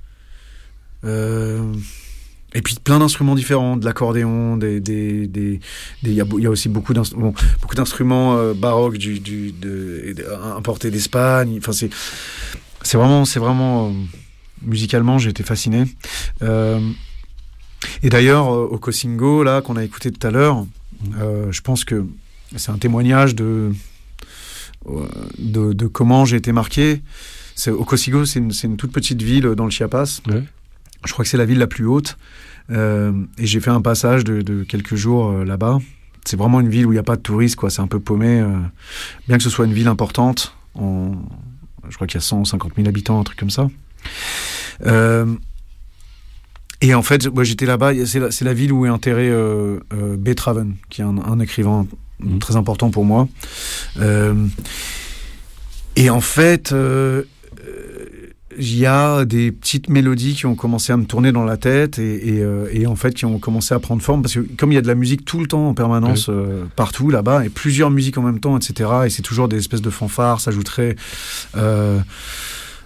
euh, et puis plein d'instruments différents, de l'accordéon, des des des il y a il y a aussi beaucoup d'instruments, bon, beaucoup d'instruments euh, baroques du du de, de importés d'Espagne, enfin c'est C'est vraiment, c'est vraiment euh, musicalement, j'ai été fasciné. Euh, et d'ailleurs, euh, au Kosingo, là, qu'on a écouté tout à l'heure, euh, je pense que c'est un témoignage de, euh, de, de comment j'ai été marqué. C'est, au Kosingo, c'est une, c'est une toute petite ville dans le Chiapas. Ouais. Je crois que c'est la ville la plus haute. Euh, et j'ai fait un passage de, de quelques jours euh, là-bas. C'est vraiment une ville où il n'y a pas de touristes, quoi. C'est un peu paumé. Euh, bien que ce soit une ville importante, en... je crois qu'il y a cent cinquante mille habitants, un truc comme ça. Euh, et en fait, moi, j'étais là-bas, c'est la, c'est la ville où est enterré euh, euh, Beethoven, qui est un, un écrivain mmh. très important pour moi. Euh, et en fait, euh, il y a des petites mélodies qui ont commencé à me tourner dans la tête et, et, euh, et en fait qui ont commencé à prendre forme parce que comme il y a de la musique tout le temps en permanence oui. euh, partout là-bas et plusieurs musiques en même temps, et cetera. Et c'est toujours des espèces de fanfares, ça ajouterait euh,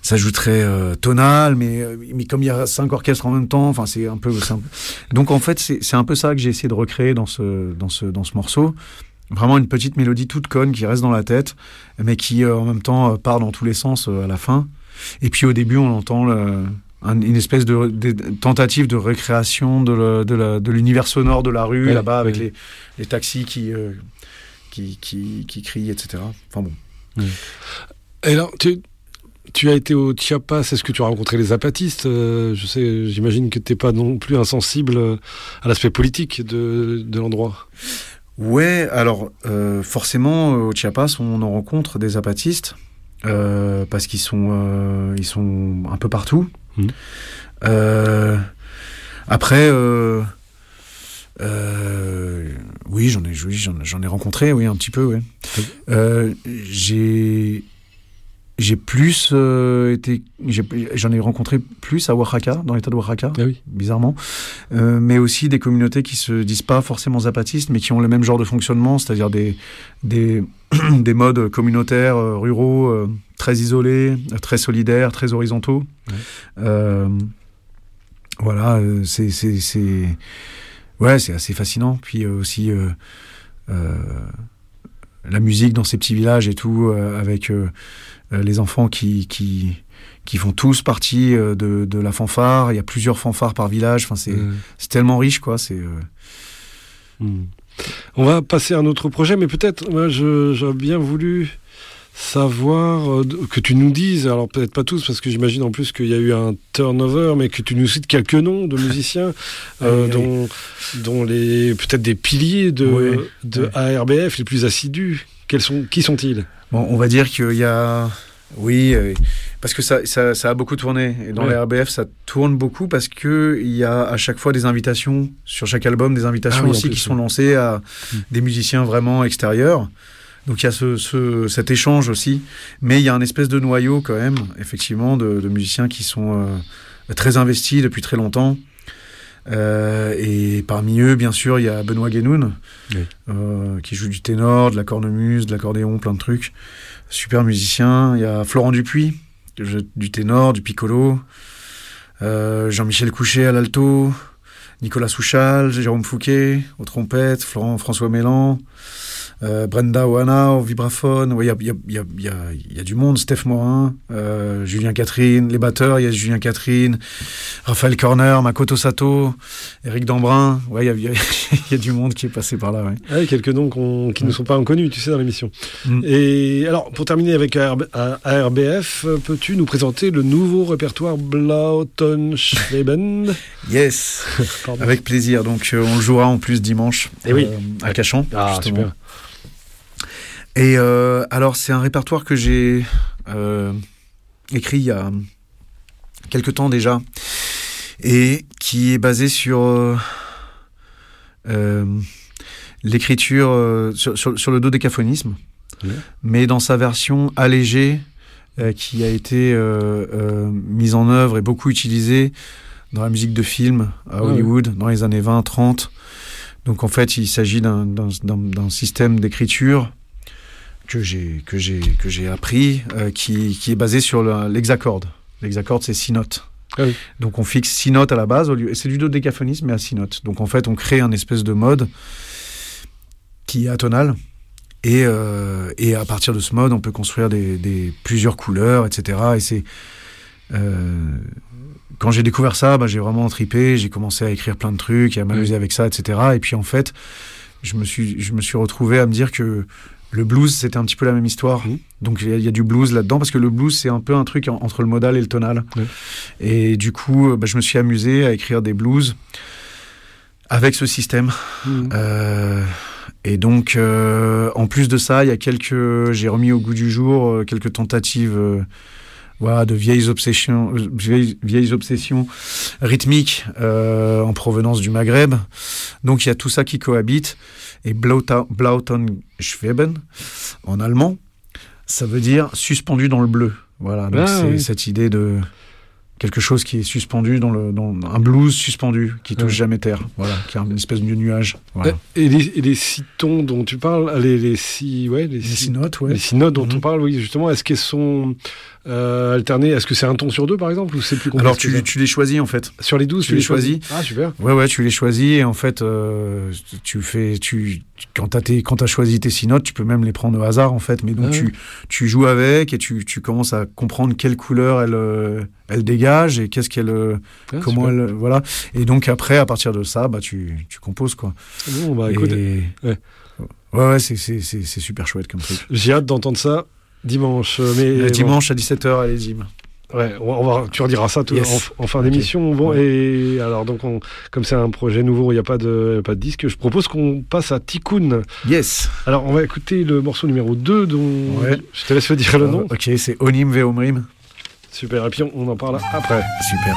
ça joue très euh, tonal, mais mais comme il y a cinq orchestres en même temps, enfin c'est un peu, c'est un peu... donc en fait c'est c'est un peu ça que j'ai essayé de recréer dans ce dans ce dans ce morceau. Vraiment une petite mélodie toute conne qui reste dans la tête, mais qui euh, en même temps euh, part dans tous les sens euh, à la fin. Et puis au début on entend le, un, une espèce de, de, de tentative de récréation de, le, de, la, de l'univers sonore de la rue, oui, là-bas, avec oui. les, les taxis qui, euh, qui, qui, qui crient, et cetera. Enfin bon. Oui. Et alors, tu, tu as été au Chiapas, est-ce que tu as rencontré les zapatistes ? euh, Je sais, j'imagine que tu n'es pas non plus insensible à l'aspect politique de, de l'endroit. Ouais, alors euh, forcément au Chiapas on en rencontre des zapatistes euh, parce qu'ils sont euh, ils sont un peu partout. Mmh. Euh, après, euh, euh, oui, j'en ai, oui, j'en, j'en ai rencontré, oui, un petit peu, oui. Mmh. Euh, j'ai J'ai plus euh, été, j'ai, j'en ai rencontré plus à Oaxaca, dans l'état de Oaxaca, ah oui. bizarrement, euh, mais aussi des communautés qui se disent pas forcément zapatistes, mais qui ont le même genre de fonctionnement, c'est-à-dire des des des modes communautaires, euh, ruraux, euh, très isolés, très solidaires, très horizontaux. Ouais. Euh, voilà, euh, c'est c'est c'est ouais, c'est assez fascinant. Puis euh, aussi euh, euh, la musique dans ces petits villages et tout, euh, avec euh, les enfants qui, qui, qui font tous partie de, de la fanfare. Il y a plusieurs fanfares par village. Enfin, c'est, mmh. c'est tellement riche, quoi. C'est, euh... mmh. On va passer à un autre projet, mais peut-être, moi, je, j'aurais bien voulu savoir, euh, que tu nous dises, alors peut-être pas tous, parce que j'imagine en plus qu'il y a eu un turnover, mais que tu nous cites quelques noms de musiciens, euh, oui, dont, oui. dont les, peut-être des piliers de, oui. de oui. A R B F les plus assidus. Quels sont, qui sont-ils ? Bon, on va dire qu'il y a... Oui, euh, parce que ça, ça, ça a beaucoup tourné. Et dans ouais. les R B F, ça tourne beaucoup parce qu'il y a à chaque fois des invitations, sur chaque album, des invitations ah oui, aussi plus, qui oui. sont lancées à mmh. des musiciens vraiment extérieurs. Donc il y a ce, ce, cet échange aussi. Mais il y a un espèce de noyau quand même, effectivement, de, de musiciens qui sont euh, très investis depuis très longtemps. Euh, et parmi eux, bien sûr, il y a Benoît Guénoun, oui. euh, qui joue du ténor, de la cornemuse, de l'accordéon, plein de trucs. Super musicien. Il y a Florent Dupuis, qui joue du ténor, du piccolo. Euh, Jean-Michel Couchet à l'alto. Nicolas Souchal, Jérôme Fouquet aux trompettes. Florent François Mélan. Euh, Brenda Oana au vibraphone. Il ouais, y, a, y, a, y, a, y, a, y a du monde. Steph Morin, euh, Julien Catherine, les batteurs, il y a Julien Catherine, Raphaël Corner, Makoto Sato, Éric Dambrun. Il ouais, y, a, y, a, y a du monde qui est passé par là. Ouais. Ouais, quelques noms qu'on, qui ouais. ne sont pas inconnus, tu sais, dans l'émission. Mm. Et alors, pour terminer avec A R B F, peux-tu nous présenter le nouveau répertoire Blautonschweben ? Yes, avec plaisir. Donc, euh, on le jouera en plus dimanche Et oui. euh, à Cachan. Ah, justement. Super. Et euh, alors, c'est un répertoire que j'ai euh, écrit il y a quelque temps déjà, et qui est basé sur euh, euh, l'écriture, euh, sur, sur, sur le dodécaphonisme, mmh. mais dans sa version allégée, euh, qui a été euh, euh, mise en œuvre et beaucoup utilisée dans la musique de film à Hollywood, mmh. dans les années vingt trente. Donc en fait, il s'agit d'un, d'un, d'un, d'un système d'écriture que j'ai que j'ai que j'ai appris, euh, qui qui est basé sur le, l'hexacorde. L'hexacorde, c'est six notes. Ah oui. Donc on fixe six notes à la base au lieu, et c'est du dodécaphonisme mais à six notes. Donc en fait, on crée un espèce de mode qui est atonal, et euh, et à partir de ce mode, on peut construire des des plusieurs couleurs, et cetera. Et c'est euh, quand j'ai découvert ça, bah, j'ai vraiment tripé. J'ai commencé à écrire plein de trucs et à m'amuser oui. avec ça, et cetera. Et puis en fait, je me suis je me suis retrouvé à me dire que le blues, c'était un petit peu la même histoire. Mmh. Donc, il y, y a du blues là-dedans, parce que le blues, c'est un peu un truc en, entre le modal et le tonal. Mmh. Et du coup, bah, je me suis amusé à écrire des blues avec ce système. Mmh. Euh, et donc, euh, en plus de ça, il y a quelques... J'ai remis au goût du jour euh, quelques tentatives euh, voilà, de vieilles obsessions, euh, vieilles, vieilles obsessions rythmiques euh, en provenance du Maghreb. Donc, il y a tout ça qui cohabite. Et Blautonschweben, en allemand, ça veut dire suspendu dans le bleu. Voilà, donc ah, c'est oui. cette idée de quelque chose qui est suspendu dans le dans un blues suspendu qui touche ouais. jamais terre. Voilà, qui est une espèce de nuage. Voilà. Et les, et les six tons dont tu parles, les, les six ouais, les, les six, six notes, ouais. les six notes dont mm-hmm. on parle, oui, justement, est-ce qu'elles sont euh, alterner. Est-ce que c'est un ton sur deux, par exemple, ou c'est plus compliqué? Alors, tu, tu les choisis, en fait. Sur les douze, tu, tu les choisis. choisis. Ah, super. Ouais, ouais, tu les choisis, et en fait, euh, tu fais, tu, quand t'as tes, quand t'as choisi tes six notes, tu peux même les prendre au hasard, en fait. Mais donc, ah, tu, tu joues avec, et tu, tu commences à comprendre quelle couleur elle, euh, elle dégage, et qu'est-ce qu'elle, ah, comment super. Elle, voilà. Et donc, après, à partir de ça, bah, tu, tu composes, quoi. Bon, bah, écoute. Et... Ouais. Ouais, ouais, c'est, c'est, c'est, c'est super chouette comme truc. J'ai hâte d'entendre ça dimanche. Mais le dimanche bon. À dix-sept heures à l'Egyme. Ouais, on va, tu rediras ça tout, yes. en, en fin okay. d'émission. Bon, ouais. Et alors, donc, on, comme c'est un projet nouveau, il n'y a pas de, pas de disque, je propose qu'on passe à Tikkun. Yes. Alors, on va écouter le morceau numéro deux, dont ouais. je te laisse me dire le nom. Euh, ok, c'est Onim Veomrim. Super, et puis on, on en parle après. Super.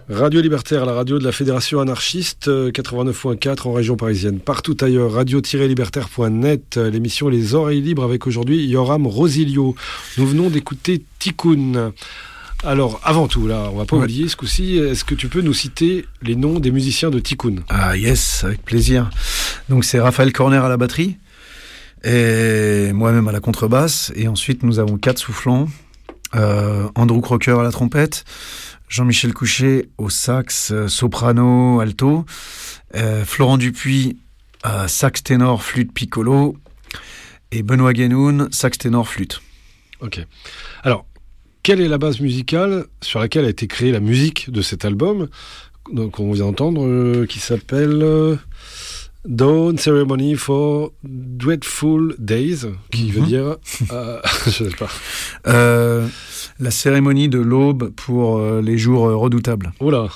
Radio Libertaire, la radio de la Fédération anarchiste, quatre-vingt-neuf point quatre en région parisienne. Partout ailleurs, radio-libertaire point net, l'émission Les Oreilles Libres avec aujourd'hui Yoram Rosilio. Nous venons d'écouter Tikkun. Alors, avant tout, là, on va pas ouais. oublier ce coup-ci, est-ce que tu peux nous citer les noms des musiciens de Tikkun ? Ah yes, avec plaisir. Donc c'est Raphaël Corner à la batterie, et moi-même à la contrebasse, et ensuite nous avons quatre soufflants, euh, Andrew Crocker à la trompette, Jean-Michel Couchet au sax, euh, soprano, alto, euh, Florent Dupuis, euh, sax ténor, flûte, piccolo, et Benoît Guénoun, sax ténor, flûte. Ok. Alors, quelle est la base musicale sur laquelle a été créée la musique de cet album, donc on vient d'entendre, euh, qui s'appelle euh, Dawn Ceremony for Dreadful Days, qui mm-hmm. veut dire, euh, je sais pas. Euh, la cérémonie de l'aube pour euh, les jours euh, redoutables. Oh là.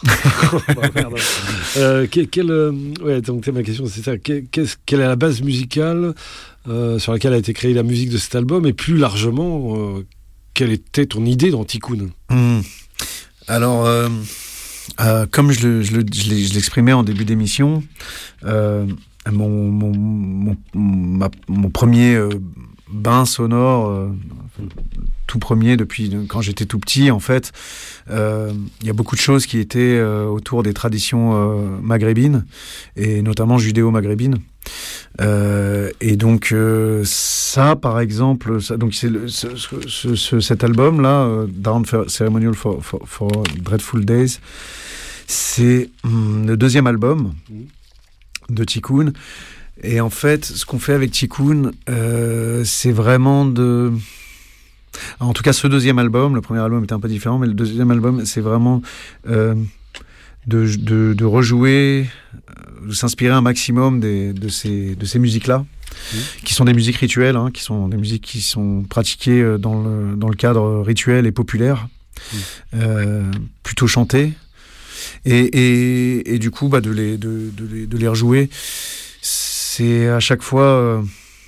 euh, quelle, quelle, euh, ouais, donc ma question c'est ça. Quelle, quelle est la base musicale euh, sur laquelle a été créée la musique de cet album, et plus largement, euh, quelle était ton idée dans Tikkun ? mmh. Alors, euh, euh, comme je, le, je, le, je l'exprimais en début d'émission, euh, mon, mon, mon, ma, mon premier euh, bain sonore, euh, tout premier depuis quand j'étais tout petit, en fait, euh, il y a beaucoup de choses qui étaient euh, autour des traditions euh, maghrébines, et notamment judéo-maghrébines. Euh, et donc euh, ça, par exemple, ça, donc c'est le, ce, ce, ce, cet album-là, euh, Dawn Ceremonial for, for, for Dreadful Days, c'est hum, le deuxième album de Tikkun. Et en fait, ce qu'on fait avec Tikkun, euh, c'est vraiment de... En tout cas, ce deuxième album, le premier album était un peu différent, mais le deuxième album, c'est vraiment euh, de, de, de rejouer, de s'inspirer un maximum des, de ces, de ces musiques-là, mmh. qui sont des musiques rituelles, hein, qui sont des musiques qui sont pratiquées dans le, dans le cadre rituel et populaire, mmh. euh, plutôt chantées. Et, et, et du coup, bah, de, les, de, de, les, de les rejouer, c'est à chaque fois euh,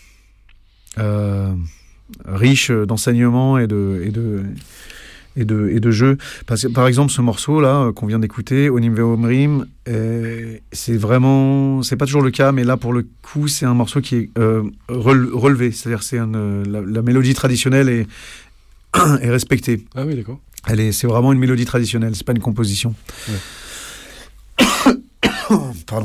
euh, riche d'enseignements et de, et de, et de, et de jeux. Parce que, par exemple, ce morceau-là qu'on vient d'écouter, Onim Veomrim, euh, c'est vraiment... C'est pas toujours le cas, mais là, pour le coup, c'est un morceau qui est euh, relevé. C'est-à-dire c'est un, la, la mélodie traditionnelle est, est respectée. Ah oui, d'accord. Elle est, c'est vraiment une mélodie traditionnelle, c'est pas une composition. Ouais. Pardon.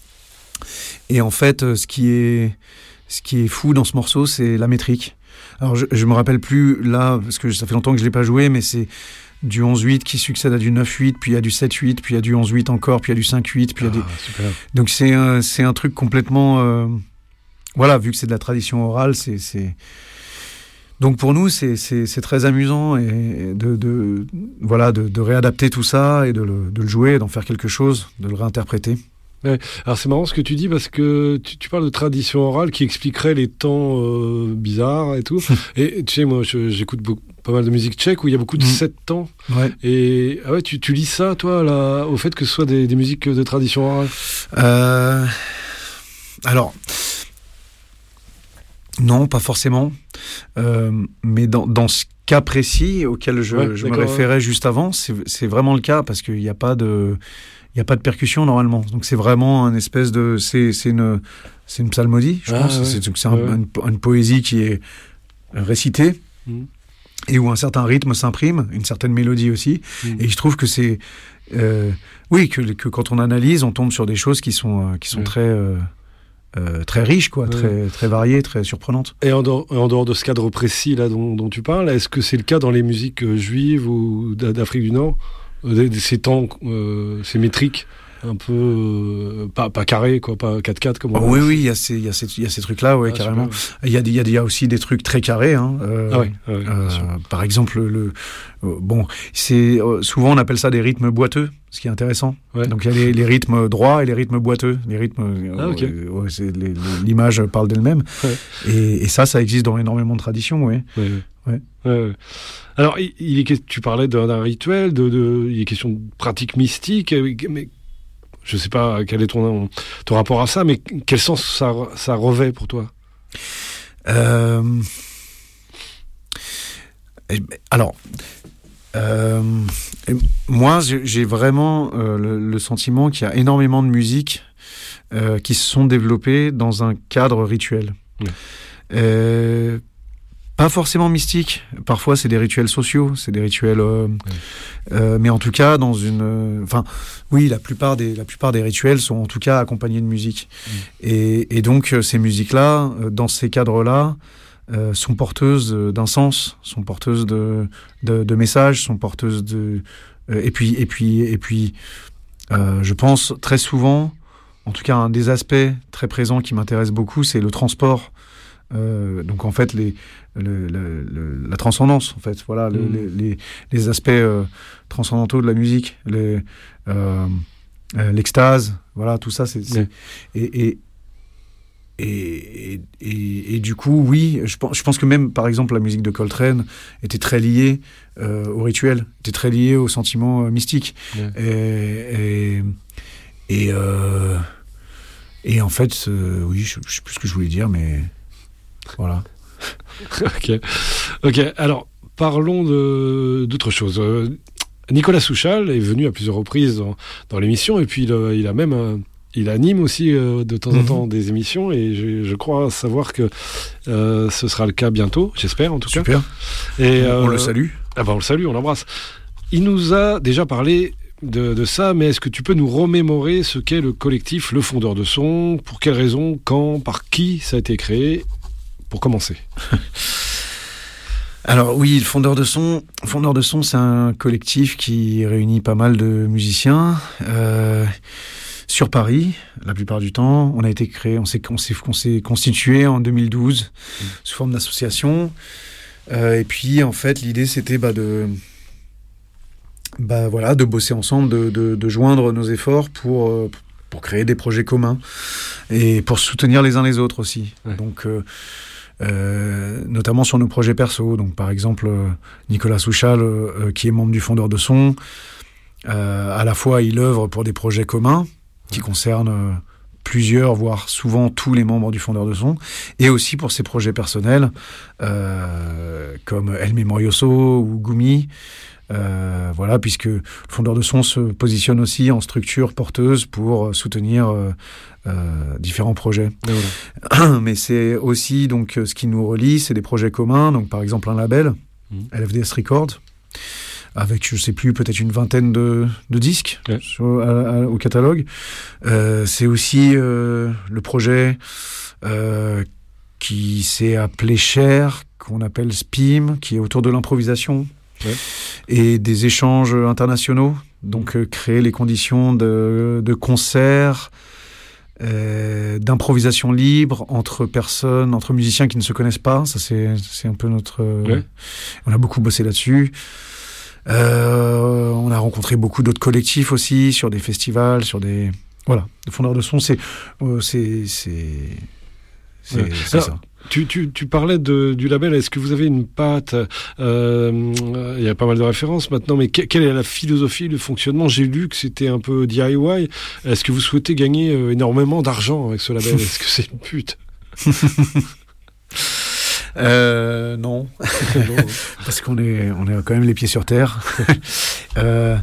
Et en fait, ce qui est, ce qui est fou dans ce morceau, c'est la métrique. Alors, je, je me rappelle plus là, parce que ça fait longtemps que je l'ai pas joué, mais c'est du onze huit qui succède à du neuf huit, puis il y a du sept huit, puis il y a du onze huit encore, puis il y a du cinq huit, puis il y a des... Super. Donc c'est un, c'est un truc complètement, euh... voilà, vu que c'est de la tradition orale, c'est, c'est... Donc pour nous, c'est, c'est, c'est très amusant et de, de, voilà, de, de réadapter tout ça et de le, de le jouer, d'en faire quelque chose, de le réinterpréter. Ouais. Alors c'est marrant ce que tu dis, parce que tu, tu parles de tradition orale qui expliquerait les temps euh, bizarres et tout. Et tu sais, moi je, j'écoute beaucoup, pas mal de musique tchèque où il y a beaucoup de mmh. sept temps. Ouais. Et ah ouais, tu, tu lis ça toi là, au fait que ce soit des, des musiques de tradition orale euh... Alors... Non, pas forcément. Euh, mais dans, dans ce cas précis auquel je, ouais, je me référais juste avant, c'est, c'est vraiment le cas, parce qu'il n'y a pas de, il n'y a pas de percussion normalement. Donc c'est vraiment un espèce de, c'est, c'est une, c'est une psalmodie, je ah, pense. Ouais. C'est, c'est un, ouais. une, une poésie qui est récitée mmh. et où un certain rythme s'imprime, une certaine mélodie aussi. Mmh. Et je trouve que c'est, euh, oui, que, que quand on analyse, on tombe sur des choses qui sont, qui sont ouais. très euh, Euh, très riche, quoi, ouais. très, très variée, très surprenante. Et en dehors, en dehors de ce cadre précis là dont, dont tu parles, est-ce que c'est le cas dans les musiques euh, juives ou d'Afrique du Nord, euh, ces temps, euh, ces métriques un peu euh, pas, pas carrés, quoi, pas quatre quatre comme on oh, oui, oui, il y a ces, il y a ces, il y a ces trucs-là, ouais, ah, carrément. Il y a, il y a, il y a aussi des trucs très carrés, hein. Euh, ah ouais, ah ouais, euh, par exemple, le, euh, bon, c'est euh, souvent on appelle ça des rythmes boiteux. Ce qui est intéressant. Ouais. Donc il y a les, les rythmes droits et les rythmes boiteux. Les rythmes, ah, okay. euh, ouais, c'est, les, les, l'image parle d'elle-même. Ouais. Et, et ça, ça existe dans énormément de traditions, oui. Ouais. Ouais. Ouais. Ouais. Alors, il, il est, tu parlais d'un, d'un rituel, de, de, il est question de pratique mystique, mais je ne sais pas quel est ton, ton rapport à ça, mais quel sens ça, ça revêt pour toi ? euh... Alors... euh, moi, j'ai, j'ai vraiment euh, le, le sentiment qu'il y a énormément de musiques euh, qui se sont développées dans un cadre rituel. Ouais. Euh, Pas forcément mystique, parfois c'est des rituels sociaux, c'est des rituels, euh, ouais. euh, mais en tout cas dans une, enfin, euh, oui, la plupart des, la plupart des rituels sont en tout cas accompagnés de musique, mmh. et, et donc ces musiques-là, dans ces cadres-là, euh, sont porteuses d'un sens, sont porteuses de, de, de messages, sont porteuses de, euh, et puis, et puis, et puis, euh, je pense très souvent, en tout cas un des aspects très présents qui m'intéresse beaucoup, c'est le transport. Euh, donc en fait les, le, le, le, la transcendance en fait voilà le, mmh. les, les, les aspects euh, transcendantaux de la musique, les, euh, euh, l'extase, voilà tout ça c'est, c'est... Mmh. Et, et, et, et, et du coup oui je pense, je pense que même par exemple la musique de Coltrane était très liée euh, au rituel, était très liée au sentiment euh, mystique mmh. et, et, et, euh, et en fait euh, oui je, je sais plus ce que je voulais dire mais voilà. ok. Ok. Alors, parlons de, d'autre chose. Euh, Nicolas Souchal est venu à plusieurs reprises dans, dans l'émission et puis il, il a même, euh, il anime aussi euh, de temps en temps mm-hmm. des émissions et je, je crois savoir que euh, ce sera le cas bientôt, j'espère en tout Super. cas. Et on, euh, on le salue. Ah ben on le salue, on l'embrasse. Il nous a déjà parlé de, de ça, mais est-ce que tu peux nous remémorer ce qu'est le collectif Le Fondeur de Son, pour quelles raisons, quand, par qui ça a été créé? Pour commencer. Alors oui, le Fondeur de Son, Fondeur de Son, c'est un collectif qui réunit pas mal de musiciens euh, sur Paris, la plupart du temps. On a été créé, on s'est, on s'est, on s'est constitué en deux mille douze mmh. sous forme d'association. Euh, et puis en fait, l'idée c'était bah, de, bah voilà, de bosser ensemble, de, de, de joindre nos efforts pour euh, pour créer des projets communs et pour se soutenir les uns les autres aussi. Ouais. Donc euh, Euh, notamment sur nos projets perso. Donc, par exemple, euh, Nicolas Souchal, euh, qui est membre du Fondeur de Son, euh, à la fois, il œuvre pour des projets communs qui concernent euh, plusieurs, voire souvent tous les membres du Fondeur de Son, et aussi pour ses projets personnels, euh, comme El Memorioso ou Gumi. Euh, voilà, puisque le Fondeur de Son se positionne aussi en structure porteuse pour soutenir euh, euh, différents projets. Voilà. Mais c'est aussi donc ce qui nous relie, c'est des projets communs. Donc par exemple un label, mmh. L F D S Records, avec je sais plus peut-être une vingtaine de, de disques ouais. sur, à, à, au catalogue. Euh, c'est aussi euh, le projet euh, qui s'est appelé Cher, qu'on appelle S P I M, qui est autour de l'improvisation. Ouais. Et des échanges internationaux, donc euh, créer les conditions de, de concerts, euh, d'improvisation libre entre personnes, entre musiciens qui ne se connaissent pas. Ça, c'est, c'est un peu notre... Ouais. Euh, on a beaucoup bossé là-dessus. Euh, on a rencontré beaucoup d'autres collectifs aussi, sur des festivals, sur des... Voilà, le Fondeur de Son, c'est... Euh, c'est, c'est, c'est, ouais. c'est Alors, ça. Tu, tu, tu parlais de, du label, est-ce que vous avez une patte euh, il y a pas mal de références maintenant, mais que, quelle est la philosophie, le fonctionnement? J'ai lu que c'était un peu D I Y. Est-ce que vous souhaitez gagner euh, énormément d'argent avec ce label? Est-ce que c'est une pute? euh, non, parce qu'on est, on est quand même les pieds sur terre. euh,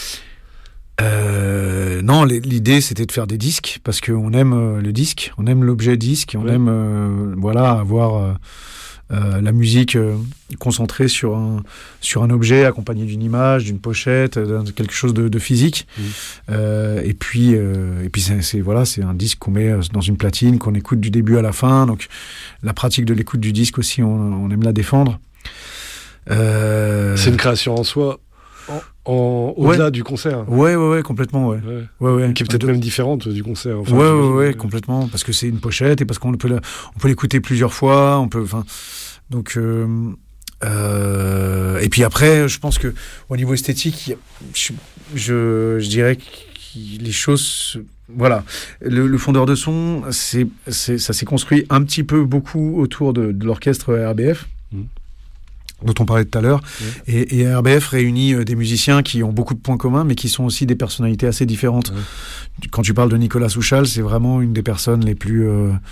Euh, non, l'idée c'était de faire des disques parce qu'on aime euh, le disque, on aime l'objet disque, on ouais. aime euh, voilà avoir euh, euh, la musique euh, concentrée sur un sur un objet accompagné d'une image, d'une pochette, d'un, quelque chose de, de physique. Mmh. Euh, et puis euh, et puis c'est, c'est voilà, c'est un disque qu'on met dans une platine, qu'on écoute du début à la fin. Donc la pratique de l'écoute du disque aussi, on, on aime la défendre. Euh... C'est une création en soi. En, en, au-delà ouais. du concert. Ouais, ouais, ouais, complètement, ouais. ouais. ouais, ouais. Qui est peut-être de... même différente du concert. Enfin, ouais, ouais, ouais, complètement. Parce que c'est une pochette et parce qu'on peut, la... on peut l'écouter plusieurs fois. On peut, enfin, donc, euh, euh, et puis après, je pense que au niveau esthétique, je, je, je dirais que les choses, voilà, le, le Fondeur de Son, c'est, c'est, ça s'est construit un petit peu beaucoup autour de, de l'orchestre R B F. Mmh. Dont on parlait tout à l'heure, ouais. et, et R B F réunit euh, des musiciens qui ont beaucoup de points communs, mais qui sont aussi des personnalités assez différentes. Ouais. Quand tu parles de Nicolas Souchal, c'est vraiment une des personnes les plus, euh,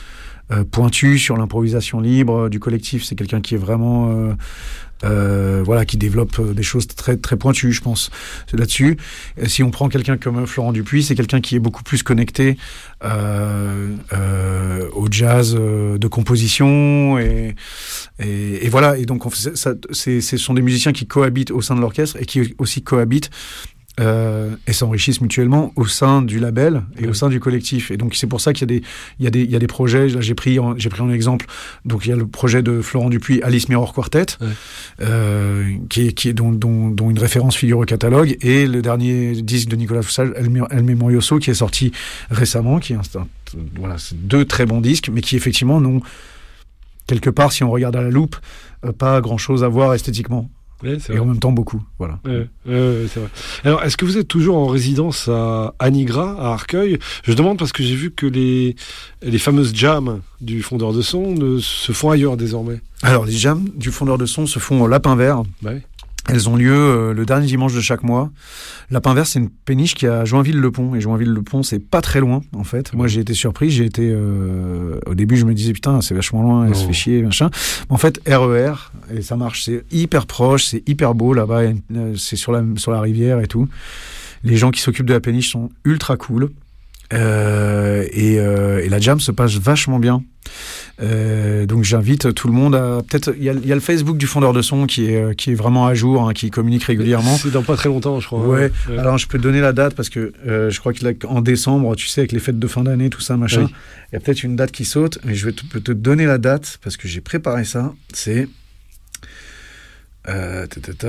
euh, pointu sur l'improvisation libre du collectif. C'est quelqu'un qui est vraiment euh, euh, voilà, qui développe des choses très très pointues, je pense. C'est là-dessus. Et si on prend quelqu'un comme Florent Dupuis, c'est quelqu'un qui est beaucoup plus connecté euh, euh, au jazz euh, de composition et, et, et voilà. Et donc on fait, ça, c'est, ce sont des musiciens qui cohabitent au sein de l'orchestre et qui aussi cohabitent Euh, et s'enrichissent mutuellement au sein du label et oui. au sein du collectif. Et donc c'est pour ça qu'il y a des, il y a des, il y a des projets. Là, j'ai pris, en, j'ai pris en exemple. Donc il y a le projet de Florent Dupuis, Alice Mirror Quartet, oui. euh, qui est, qui est dont, dont, dont une référence figure au catalogue, et le dernier disque de Nicolas Foussage, El, El Memorioso, qui est sorti récemment, qui est un, un, voilà, c'est deux très bons disques, mais qui effectivement n'ont quelque part, si on regarde à la loupe, euh, pas grand chose à voir esthétiquement. Ouais, c'est et vrai. en même temps beaucoup, voilà. Ouais, ouais, c'est vrai. Alors, est-ce que vous êtes toujours en résidence à Anigra, à Arcueil ? Je demande parce que j'ai vu que les, les fameuses jams du fondeur de son ne se font ailleurs désormais. Alors, les jams du fondeur de son se font au Lapin Vert. Ouais. Elles ont lieu euh, le dernier dimanche de chaque mois. Lapin Vert, c'est une péniche qui est à Joinville-le-Pont. Et Joinville-le-Pont, c'est pas très loin, en fait. Moi, j'ai été surpris. J'ai été... Euh... Au début, je me disais, putain, c'est vachement loin, elle oh. se fait chier, machin. Mais en fait, R E R, et ça marche. C'est hyper proche, c'est hyper beau, là-bas. C'est sur la, sur la rivière et tout. Les gens qui s'occupent de la péniche sont ultra cool. Euh, et, euh, et la jam se passe vachement bien. Euh, donc j'invite tout le monde à peut-être il y a, y a le Facebook du fondeur de son qui est qui est vraiment à jour, hein, qui communique régulièrement. C'est dans pas très longtemps, je crois. Ouais. ouais. Alors je peux te donner la date parce que euh, je crois qu'en décembre, tu sais, avec les fêtes de fin d'année, tout ça, machin, il oui. y a peut-être une date qui saute, mais je vais te, te donner la date parce que j'ai préparé ça. C'est euh,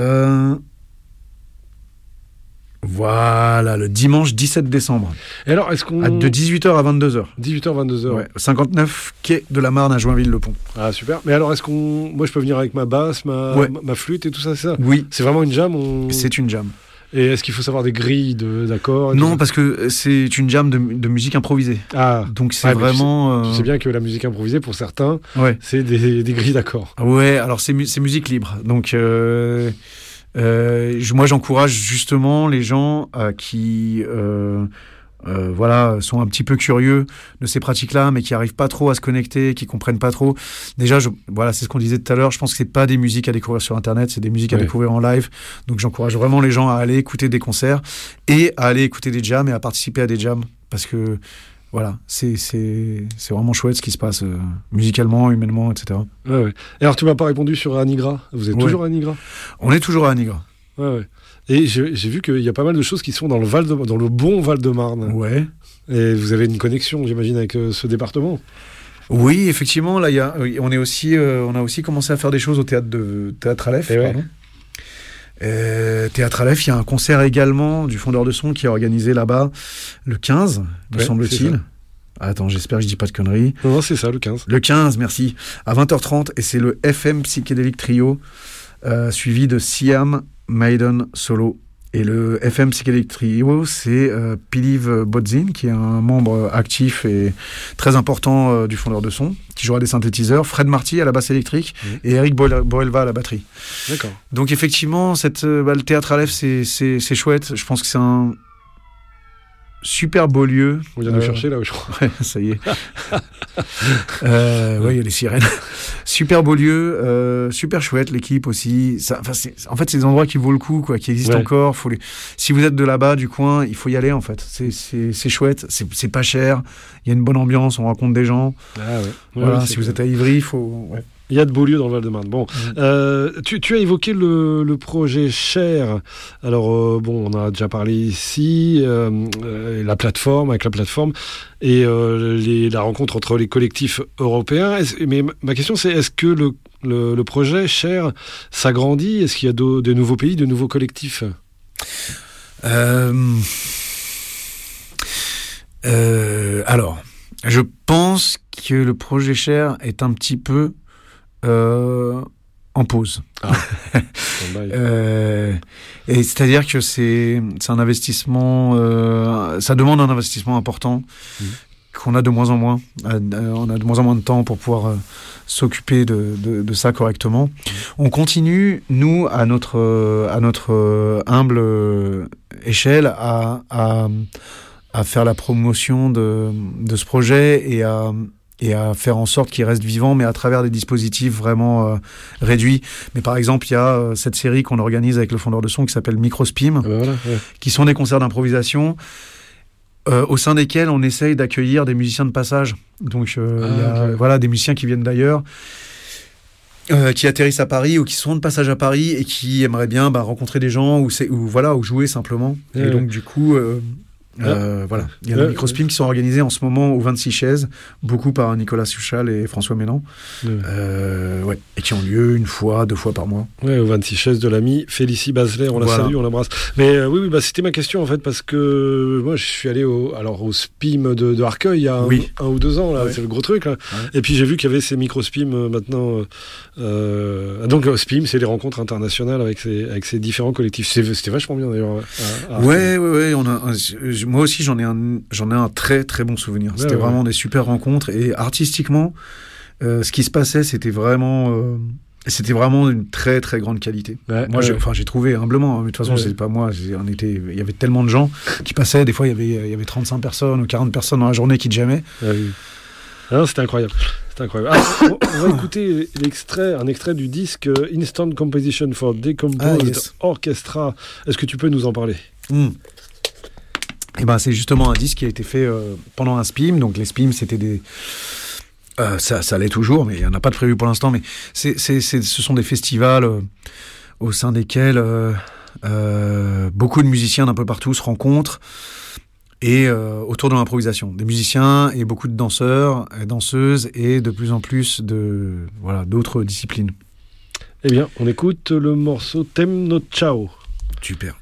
voilà, le dimanche dix-sept décembre. Et alors, est-ce qu'on... De dix-huit heures à vingt-deux heures. dix-huit heures, vingt-deux heures. Ouais, cinquante-neuf quai de la Marne à Joinville-le-Pont. Ah, super. Mais alors, est-ce qu'on... Moi, je peux venir avec ma basse, ma, ouais. ma, ma flûte et tout ça, c'est ça ? Oui. C'est vraiment une jam on... C'est une jam. Et est-ce qu'il faut savoir des grilles de, d'accords ? Non, parce que c'est une jam de, de musique improvisée. Ah. Donc c'est ah, vraiment... Tu sais, euh... tu sais bien que la musique improvisée, pour certains, ouais. c'est des, des grilles d'accords. Ouais, alors c'est, c'est musique libre. Donc... Euh... Euh, moi, j'encourage justement les gens euh, qui, euh, euh, voilà, sont un petit peu curieux de ces pratiques-là, mais qui arrivent pas trop à se connecter, qui comprennent pas trop. Déjà, je, voilà, c'est ce qu'on disait tout à l'heure. Je pense que c'est pas des musiques à découvrir sur Internet, c'est des musiques à oui. découvrir en live. Donc, j'encourage vraiment les gens à aller écouter des concerts et à aller écouter des jams et à participer à des jams, parce que voilà, c'est, c'est, c'est vraiment chouette ce qui se passe euh, musicalement, humainement, et cetera. Ouais, ouais. Et alors, tu m'as pas répondu sur Anigra. Vous êtes ouais. toujours à Anigra ? On est toujours à Anigra. Ouais, ouais. Et j'ai, j'ai vu qu'il y a pas mal de choses qui sont dans le, Val de, dans le bon Val-de-Marne. Ouais. Et vous avez une connexion, j'imagine, avec euh, ce département. Oui, effectivement. Là, y a, on, est aussi, euh, on a aussi commencé à faire des choses au théâtre, de, théâtre Aleph. Et pardon. Ouais. Euh, Théâtre Aleph, il y a un concert également du fondeur de son qui est organisé là-bas le quinze, me ouais, semble-t-il. Attends, j'espère que je dis pas de conneries. Non, c'est ça, le quinze. Le quinze, merci. À vingt heures trente, et c'est le F M Psychédélique Trio, euh, suivi de Siam Maiden Solo. Et le F M Psychédélique Trio, c'est euh, Piliv Bodzin, qui est un membre actif et très important euh, du fondeur de son, qui jouera des synthétiseurs, Fred Marty à la basse électrique, mmh. et Eric Borelva à la batterie. D'accord. Donc effectivement, cette, euh, bah, le théâtre Aleph, c'est, c'est, c'est chouette. Je pense que c'est un super beau lieu. On vient de euh, nous chercher là, je crois. Ouais, ça y est. euh, ouais, il y a les sirènes. Super beau lieu, euh, super chouette, l'équipe aussi. Ça, c'est, en fait, c'est des endroits qui vaut le coup, quoi, qui existent ouais. encore. Faut les... Si vous êtes de là-bas, du coin, il faut y aller, en fait. C'est, c'est, c'est chouette, c'est, c'est pas cher. Il y a une bonne ambiance, on rencontre des gens. Ah ouais. Voilà, ouais, si vous êtes à Ivry, il faut... Ouais. Il y a de beaux lieux dans le Val-de-Marne. Bon, mmh. euh, tu, tu as évoqué le, le projet Cher. Alors, euh, bon, on a déjà parlé ici, euh, euh, la plateforme, avec la plateforme, et euh, les, la rencontre entre les collectifs européens. Est-ce, mais ma question, c'est est-ce que le, le, le projet Cher s'agrandit ? Est-ce qu'il y a de, de nouveaux pays, de nouveaux collectifs ? euh, euh, Alors, je pense que le projet Cher est un petit peu... Euh, en pause. Ah. euh, et c'est-à-dire que c'est, c'est un investissement, euh, ça demande un investissement important mmh. qu'on a de moins en moins. Euh, on a de moins en moins de temps pour pouvoir euh, s'occuper de, de, de ça correctement. Mmh. On continue, nous, à notre, euh, à notre euh, humble euh, échelle, à, à, à faire la promotion de, de ce projet et à et à faire en sorte qu'ils restent vivants, mais à travers des dispositifs vraiment euh, réduits. Mais par exemple, il y a euh, cette série qu'on organise avec le fondeur de son qui s'appelle Microspim, Ah ben voilà, ouais. qui sont des concerts d'improvisation euh, au sein desquels on essaye d'accueillir des musiciens de passage. Donc, euh, Ah, il y a ok. voilà, des musiciens qui viennent d'ailleurs, euh, qui atterrissent à Paris ou qui sont de passage à Paris et qui aimeraient bien bah, rencontrer des gens ou, c'est, ou, voilà, ou jouer simplement. Ouais, et ouais. donc, du coup... Euh, Euh, voilà, il y a Ouais, des microspims ouais. qui sont organisés en ce moment au vingt-six chaises, beaucoup par Nicolas Souchal et François Mélan, Ouais. euh, ouais, et qui ont lieu une fois, deux fois par mois. Ouais, au vingt-six chaises de l'ami Félicie Bazelet, on la Voilà. salue, on l'embrasse. Mais euh, oui, oui bah, c'était ma question en fait, parce que moi je suis allé au, alors, au S P I M de, de Arcueil il y a un, Oui. un ou deux ans, là, Ouais. c'est le gros truc. Là. Ouais. Et puis j'ai vu qu'il y avait ces micro-S P I M euh, maintenant. Euh, euh, donc le S P I M, c'est les rencontres internationales avec ces, avec ces différents collectifs. C'est- C'était vachement bien d'ailleurs. à- à Arcueil. Ouais, ouais, ouais. On a, un- moi aussi, j'en ai un, j'en ai un très, très bon souvenir. Ouais, C'était ouais. vraiment des super rencontres et artistiquement, euh, ce qui se passait, c'était vraiment, euh, c'était vraiment une très, très grande qualité. Ouais, Moi, ouais. j'ai, enfin, j'ai trouvé humblement. hein, mais de toute façon, Ouais. c'est pas moi. j'ai- On était, il y avait tellement de gens qui passaient. Des fois, il y avait, il y avait trente-cinq personnes ou quarante personnes dans la journée qui jammaient. Ah oui. Ah non, c'était incroyable. C'était incroyable. Ah, on, on va écouter l'extrait, un extrait du disque euh, Instant Composition for Decomposed Ah, yes. Orchestra. Est-ce que tu peux nous en parler? Mm. Et ben, c'est justement un disque qui a été fait euh, pendant un S P I M. Donc les S P I M, c'était des... Euh, ça, ça l'est toujours, mais il n'y en a pas de prévu pour l'instant. Mais c'est, c'est, c'est, ce sont des festivals euh, au sein desquels euh, euh, beaucoup de musiciens d'un peu partout se rencontrent et euh, autour de l'improvisation. Des musiciens et beaucoup de danseurs, et danseuses et de plus en plus de, voilà, d'autres disciplines. Eh bien, on écoute le morceau Tem no Ciao. Super.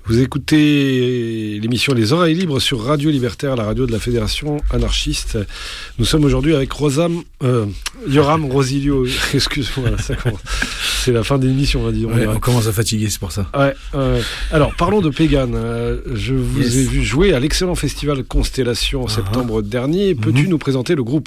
Vous écoutez l'émission Les Oreilles Libres sur Radio Libertaire, la radio de la Fédération anarchiste. Nous sommes aujourd'hui avec Rosam, euh, Yoram Rosilio. Excuse-moi, ça commence. C'est la fin de l'émission, on va dire. Ouais, on commence à fatiguer, c'est pour ça. Ouais, euh, alors, parlons de Pégane. Euh, je vous yes. ai vu jouer à l'excellent festival Constellation en uh-huh. septembre dernier. Peux-tu uh-huh. nous présenter le groupe ?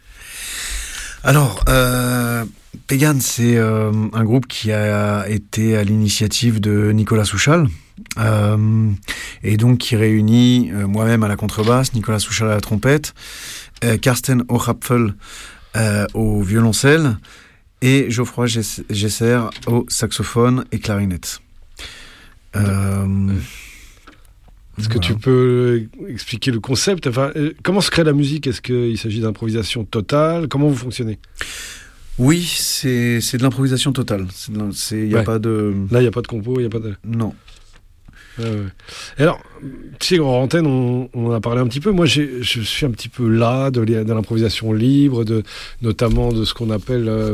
Alors, euh, Pégane, c'est euh, un groupe qui a été à l'initiative de Nicolas Souchal. Euh, et donc qui réunit euh, moi-même à la contrebasse, Nicolas Souchal à la trompette, euh, Karsten Ochapfel euh, au violoncelle et Geoffroy Gesser au saxophone et clarinette. Euh, Est-ce que voilà. tu peux expliquer le concept ? Enfin, comment se crée la musique ? Est-ce qu'il s'agit d'improvisation totale ? Comment vous fonctionnez ? Oui, c'est, c'est de l'improvisation totale. Il n'y a ouais. pas de... Là, il n'y a pas de compo, il n'y a pas de... Non. Ouais, ouais. Et alors, tu sais, en antenne, on, on en a parlé un petit peu. Moi, j'ai, je suis un petit peu là de, de l'improvisation libre, de, notamment de ce qu'on appelle euh,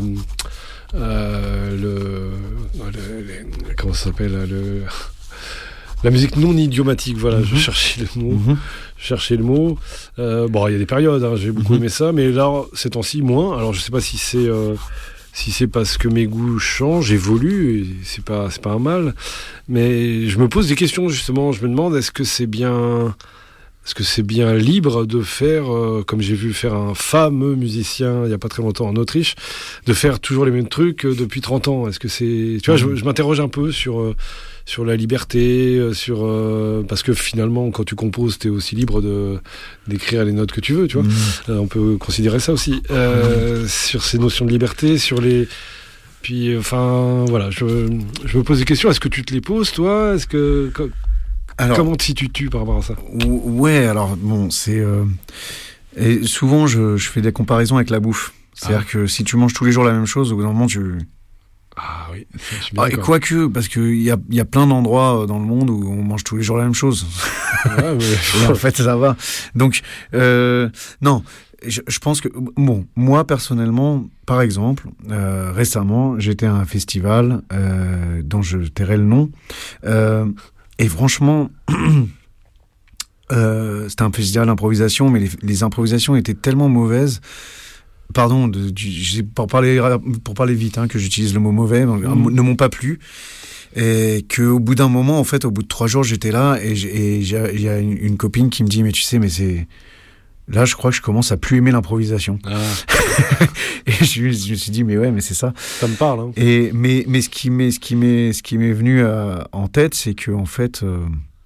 euh, le, le, le... Comment ça s'appelle le, la musique non idiomatique. Voilà, mm-hmm. je cherchais le mot. Mm-hmm. Je cherchais le mot. Euh, bon, il y a des périodes, hein, j'ai beaucoup mm-hmm. aimé ça, mais là, ces temps-ci, moins. Alors, je sais pas si c'est... Euh, Si c'est parce que mes goûts changent, évoluent, c'est pas, c'est pas un mal. Mais je me pose des questions, justement. Je me demande, est-ce que c'est bien, est-ce que c'est bien libre de faire, euh, comme j'ai vu faire un fameux musicien il y a pas très longtemps en Autriche, de faire toujours les mêmes trucs euh, depuis trente ans. Est-ce que c'est... Tu vois, je, je m'interroge un peu sur... Euh, sur la liberté, sur euh, parce que finalement quand tu composes t'es aussi libre de d'écrire les notes que tu veux, tu vois. Mmh. Euh, on peut considérer ça aussi euh, mmh. sur ces notions de liberté, sur les puis enfin voilà, je je me pose des questions. Est-ce que tu te les poses toi ? Est-ce que co- alors, comment te situes-tu par rapport à ça ? Ouais, alors bon, c'est euh, et souvent je je fais des comparaisons avec la bouffe. C'est-à-dire ah. que si tu manges tous les jours la même chose, au bout d'un moment tu Ah oui, je suis bien ah, quoique, parce qu'il y a, y a plein d'endroits dans le monde où on mange tous les jours la même chose. Ouais, mais... Et en fait, ça va. Donc, euh, non, je, je pense que... Bon, moi, personnellement, par exemple, euh, récemment, j'étais à un festival euh, dont je tairai le nom. Euh, et franchement... euh, c'était un festival d'improvisation, mais les, les improvisations étaient tellement mauvaises... Pardon, de, du, pour, parler, pour parler vite, hein, que j'utilise le mot mauvais, donc, mmh. ne m'ont pas plu. Et qu'au bout d'un moment, en fait, au bout de trois jours, j'étais là et il y a une, une copine qui me dit, mais tu sais, mais c'est... Là, je crois que je commence à plus aimer l'improvisation. Ah. Et je, je me suis dit, mais ouais, mais c'est ça. Ça me parle. Hein. Et, mais mais ce, qui m'est, ce, qui m'est, ce qui m'est venu à, en tête, c'est que en fait... Euh,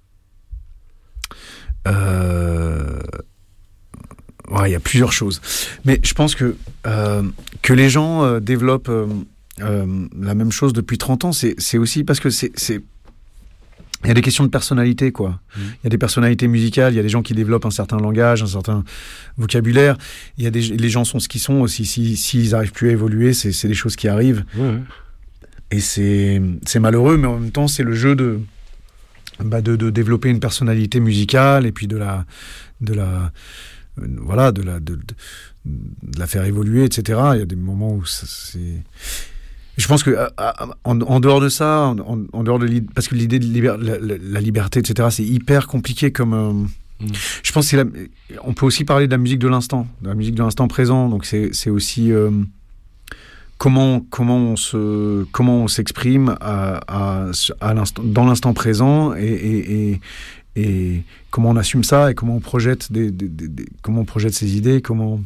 euh, Ouais, il y a plusieurs choses. Mais je pense que, euh, que les gens euh, développent euh, euh, la même chose depuis trente ans, c'est, c'est aussi parce que c'est... c'est... Il y a des questions de personnalité, quoi. Mmh. Il y a des personnalités musicales, il y a des gens qui développent un certain langage, un certain vocabulaire. Il y a des... Les gens sont ce qu'ils sont aussi. Si, s'ils n'arrivent plus à évoluer, c'est, c'est des choses qui arrivent. Mmh. Et c'est, c'est malheureux, mais en même temps, c'est le jeu de, bah de, de développer une personnalité musicale et puis de la... De la voilà, de la, de, de, de la faire évoluer, et cetera. Il y a des moments où ça, c'est... Je pense que en, en dehors de ça, en, en dehors de l'idée, parce que l'idée de liber, la, la, la liberté, et cetera, c'est hyper compliqué comme... Euh, mmh. Je pense que c'est la, on peut aussi parler de la musique de l'instant, de la musique de l'instant présent. Donc c'est, c'est aussi euh, comment, comment, on se, comment on s'exprime à, à, à l'instant, dans l'instant présent et... et, et et comment on assume ça et comment on projette des, des, des, des comment on projette ses idées, comment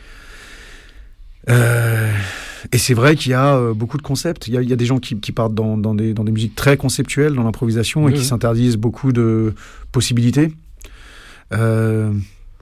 euh... et c'est vrai qu'il y a euh, beaucoup de concepts. Il y a, il y a des gens qui, qui partent dans, dans des dans des musiques très conceptuelles dans l'improvisation et mmh. qui s'interdisent beaucoup de possibilités. Euh...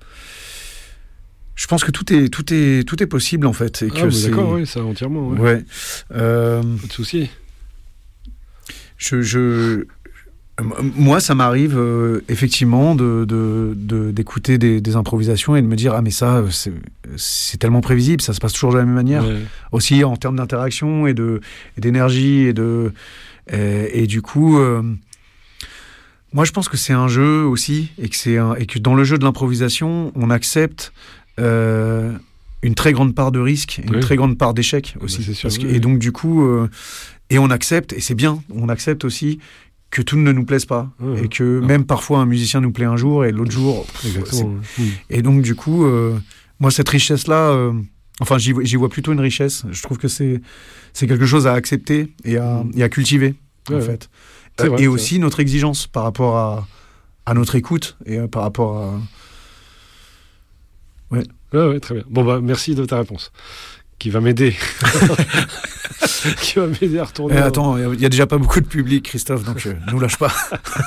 Je pense que tout est tout est tout est possible en fait. Et ah, que c'est... d'accord, oui, ça entièrement. Ouais. ouais. Euh... Pas de souci. Je je Moi, ça m'arrive euh, effectivement de, de, de, d'écouter des, des improvisations et de me dire « Ah, mais ça, c'est, c'est tellement prévisible, ça se passe toujours de la même manière. Ouais. » Aussi en termes d'interaction et, de, et d'énergie. Et, de, et, et du coup, euh, moi, je pense que c'est un jeu aussi et que, c'est un, et que dans le jeu de l'improvisation, on accepte euh, une très grande part de risque et une oui. très grande part d'échec aussi. Bah, c'est sûr, parce que, oui. Et donc, du coup, euh, et on accepte, et c'est bien, on accepte aussi que tout ne nous plaise pas. Ouais, et que ouais. même parfois un musicien nous plaît un jour et l'autre jour... Exactement. Ouais. Et donc, du coup, euh, moi, cette richesse-là... Euh, Enfin, j'y, j'y vois plutôt une richesse. Je trouve que c'est, c'est quelque chose à accepter et à, et à cultiver, ouais, en fait. Euh, vrai, et aussi vrai. Notre exigence par rapport à, à notre écoute et par rapport à... Ouais. Ouais, ouais, très bien. Bon, bah, merci de ta réponse, qui va m'aider. qui va m'aider à retourner. Eh, attends, il y a déjà pas beaucoup de public, Christophe, donc euh, nous lâche pas.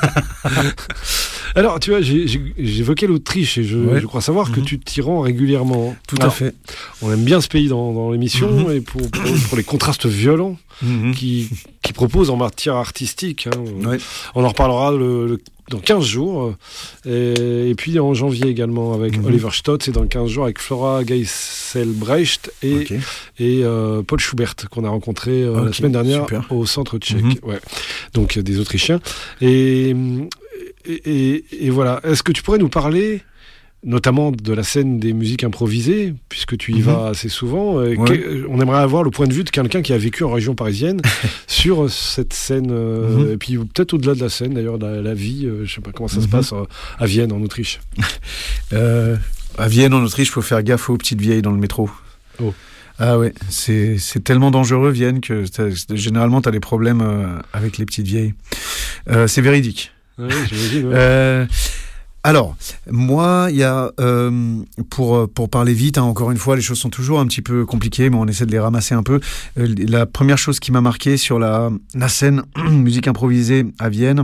Alors, tu vois, j'ai, j'ai, j'évoquais l'Autriche et je, ouais. je crois savoir mm-hmm. que tu t'y rends régulièrement. Tout Alors, à fait. On aime bien ce pays dans, dans l'émission mm-hmm. et pour, pour, pour les contrastes violents mm-hmm. qu'il qui propose en matière artistique. Hein. Ouais. On en reparlera le, le, dans quinze jours. Et, et puis en janvier également avec mm-hmm. Oliver Stotz et dans quinze jours avec Flora Geisselbrecht et, okay. et euh, Paul Schubert qu'on a rencontré euh, okay. la semaine dernière Super. Au centre tchèque. Mm-hmm. Ouais. Donc des Autrichiens. Et... Et, et, et voilà, est-ce que tu pourrais nous parler notamment de la scène des musiques improvisées, puisque tu y mmh. vas assez souvent. Ouais. Que, on aimerait avoir le point de vue de quelqu'un qui a vécu en région parisienne sur cette scène, euh, mmh. et puis peut-être au-delà de la scène, d'ailleurs, la, la vie, euh, je sais pas comment ça mmh. se passe euh, à Vienne, en Autriche. euh, à Vienne, en Autriche, il faut faire gaffe aux petites vieilles dans le métro. Oh. Ah ouais, c'est, c'est tellement dangereux, Vienne, que généralement, tu as des problèmes euh, avec les petites vieilles. Euh, c'est véridique. Oui, j'imagine, ouais. euh, alors, moi, il y a, euh, pour, pour parler vite, hein, encore une fois, les choses sont toujours un petit peu compliquées, mais on essaie de les ramasser un peu. Euh, la première chose qui m'a marqué sur la, la scène musique improvisée à Vienne,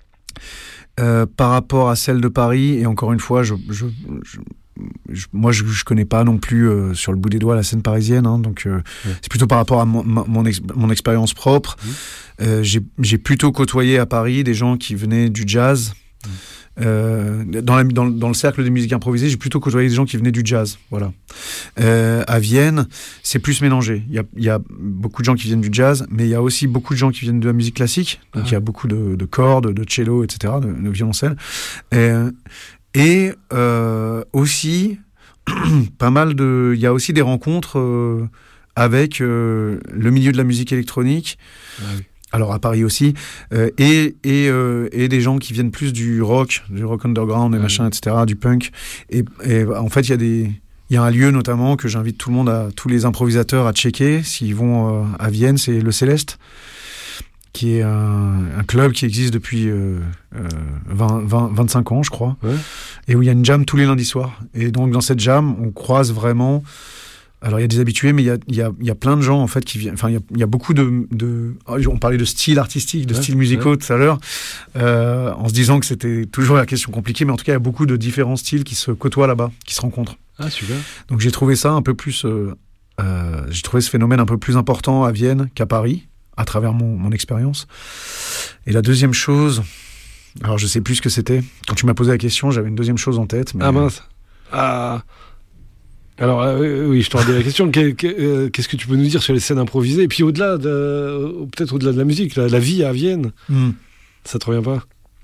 euh, par rapport à celle de Paris, et encore une fois, je, je, je Je, moi je, je connais pas non plus euh, sur le bout des doigts la scène parisienne, hein, donc euh, ouais. c'est plutôt par rapport à mon, mon, ex, mon expérience propre. Mmh. Euh, j'ai, j'ai plutôt côtoyé à Paris des gens qui venaient du jazz. Mmh. Euh, dans, la, dans, dans le cercle des musiques improvisées, j'ai plutôt côtoyé des gens qui venaient du jazz. Voilà. Euh, à Vienne, c'est plus mélangé. Il y a, il y a beaucoup de gens qui viennent du jazz, mais il y a aussi beaucoup de gens qui viennent de la musique classique. Donc ah. il y a beaucoup de, de cordes, de cello, et cetera, de, de violoncelle. Et, Et euh, aussi, pas mal de... Il y a aussi des rencontres euh, avec euh, le milieu de la musique électronique, ah oui. alors à Paris aussi, euh, et, et, euh, et des gens qui viennent plus du rock, du rock underground et ah machin, oui. et cetera, du punk. Et, et en fait, il y a des... Il y a un lieu notamment que j'invite tout le monde, à, tous les improvisateurs à checker s'ils vont euh, à Vienne, c'est le Céleste, qui est un, un club qui existe depuis euh, euh, vingt, vingt, vingt-cinq ans, je crois, ouais. et où il y a une jam tous les lundis soirs. Et donc, dans cette jam, on croise vraiment... Alors, il y a des habitués, mais il y a, il y a, il y a plein de gens, en fait, qui viennent... Enfin, il y a, il y a beaucoup de... de... On parlait de style artistique, de ouais, styles musicaux ouais. tout à l'heure, euh, en se disant que c'était toujours la question compliquée, mais en tout cas, il y a beaucoup de différents styles qui se côtoient là-bas, qui se rencontrent. Ah, super. Donc, j'ai trouvé ça un peu plus... Euh, euh, j'ai trouvé ce phénomène un peu plus important à Vienne qu'à Paris, à travers mon, mon expérience. Et la deuxième chose, alors je sais plus ce que c'était. Quand tu m'as posé la question, j'avais une deuxième chose en tête. Mais... Ah mince. Ah. Alors euh, oui, je te redis la question. Qu'est-ce que tu peux nous dire sur les scènes improvisées et puis au-delà de, peut-être au-delà de la musique, la, la vie à Vienne. Mm. Ça te revient pas?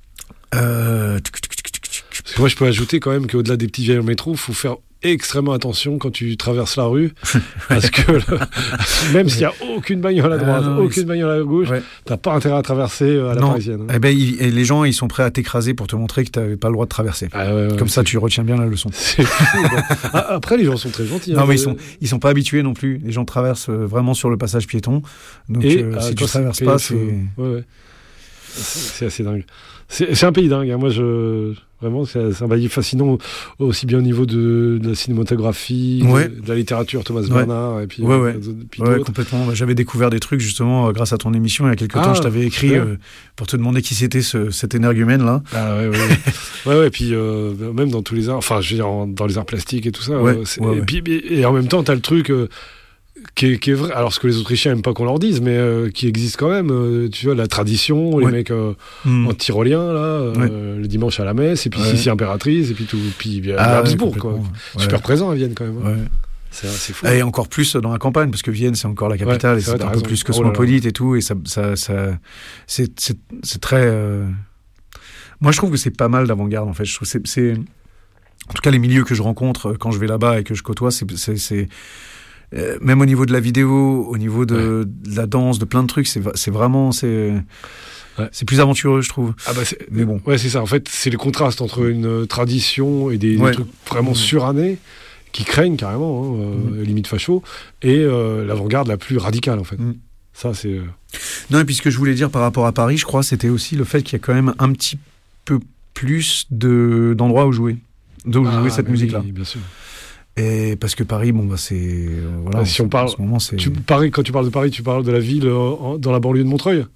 euh... Parce que moi, je peux ajouter quand même qu'au-delà des petits vieilles au métro, il faut faire extrêmement attention quand tu traverses la rue, parce que le, même s'il n'y a aucune bagnole à droite, ah non, aucune bagnole à gauche, ouais. t'as pas intérêt à traverser à la non. parisienne. Hein. Eh ben, il, et les gens, ils sont prêts à t'écraser pour te montrer que tu n'avais pas le droit de traverser. Ah ouais, ouais, Comme ça, tu retiens bien la leçon. C'est fou, après, les gens sont très gentils. Non, hein, mais ils sont, ils sont pas habitués non plus. Les gens traversent vraiment sur le passage piéton. Donc, et, euh, ah, si tu traverses pas, c'est... Ouais, ouais. c'est... C'est assez dingue. C'est, c'est un pays dingue. Hein. Moi, je... Vraiment, c'est, c'est un pays fascinant, aussi bien au niveau de, de la cinématographie, ouais. de, de la littérature, Thomas ouais. Bernard, et puis, ouais, ouais. Euh, puis ouais, complètement. J'avais découvert des trucs, justement, grâce à ton émission. Il y a quelques ah, temps, je t'avais écrit euh, pour te demander qui c'était ce, cet énergumène-là. Ah ouais, ouais. ouais, ouais, et puis euh, même dans tous les arts, enfin, je veux dire, en, dans les arts plastiques et tout ça. Ouais, euh, ouais, et, ouais. Puis, et en même temps, t'as le truc... Euh, Qui est, qui est vrai, alors ce que les Autrichiens n'aiment pas qu'on leur dise, mais euh, qui existe quand même, euh, tu vois, la tradition, les ouais. mecs euh, mmh. en tyrolien, là, euh, ouais. le dimanche à la messe, et puis ouais. Sissi impératrice, et puis tout, puis euh, ah, Habsbourg, ouais, quoi. Ouais. Super présent à Vienne, quand même. Ouais. C'est, c'est fou. Et encore plus dans la campagne, parce que Vienne, c'est encore la capitale, ouais, et c'est, c'est un raison. peu plus cosmopolite oh et tout, et ça, ça, ça c'est, c'est, c'est très... Euh... Moi, je trouve que c'est pas mal d'avant-garde, en fait. Je trouve que c'est, c'est... En tout cas, les milieux que je rencontre quand je vais là-bas et que je côtoie, c'est... c'est, c'est... Euh, même au niveau de la vidéo, au niveau de, ouais. de la danse, de plein de trucs, c'est, c'est vraiment... C'est... Ouais. C'est plus aventureux, je trouve. Ah bah c'est... Mais bon. Ouais, c'est ça. En fait, c'est le contraste entre une tradition et des, ouais. des trucs vraiment mmh. surannés qui craignent carrément, hein, euh, mmh. limite facho, et euh, l'avant-garde la plus radicale, en fait. Mmh. Ça, c'est... Euh... Non, et puis ce que je voulais dire par rapport à Paris, je crois, c'était aussi le fait qu'il y a quand même un petit peu plus de, d'endroits où jouer, où ah, jouer cette musique-là. Oui, bien sûr. Et parce que Paris, bon, bah, c'est... Euh, voilà, bah, si on parle... En ce moment, c'est... Tu, Paris, quand tu parles de Paris, tu parles de la ville euh, en, dans la banlieue de Montreuil.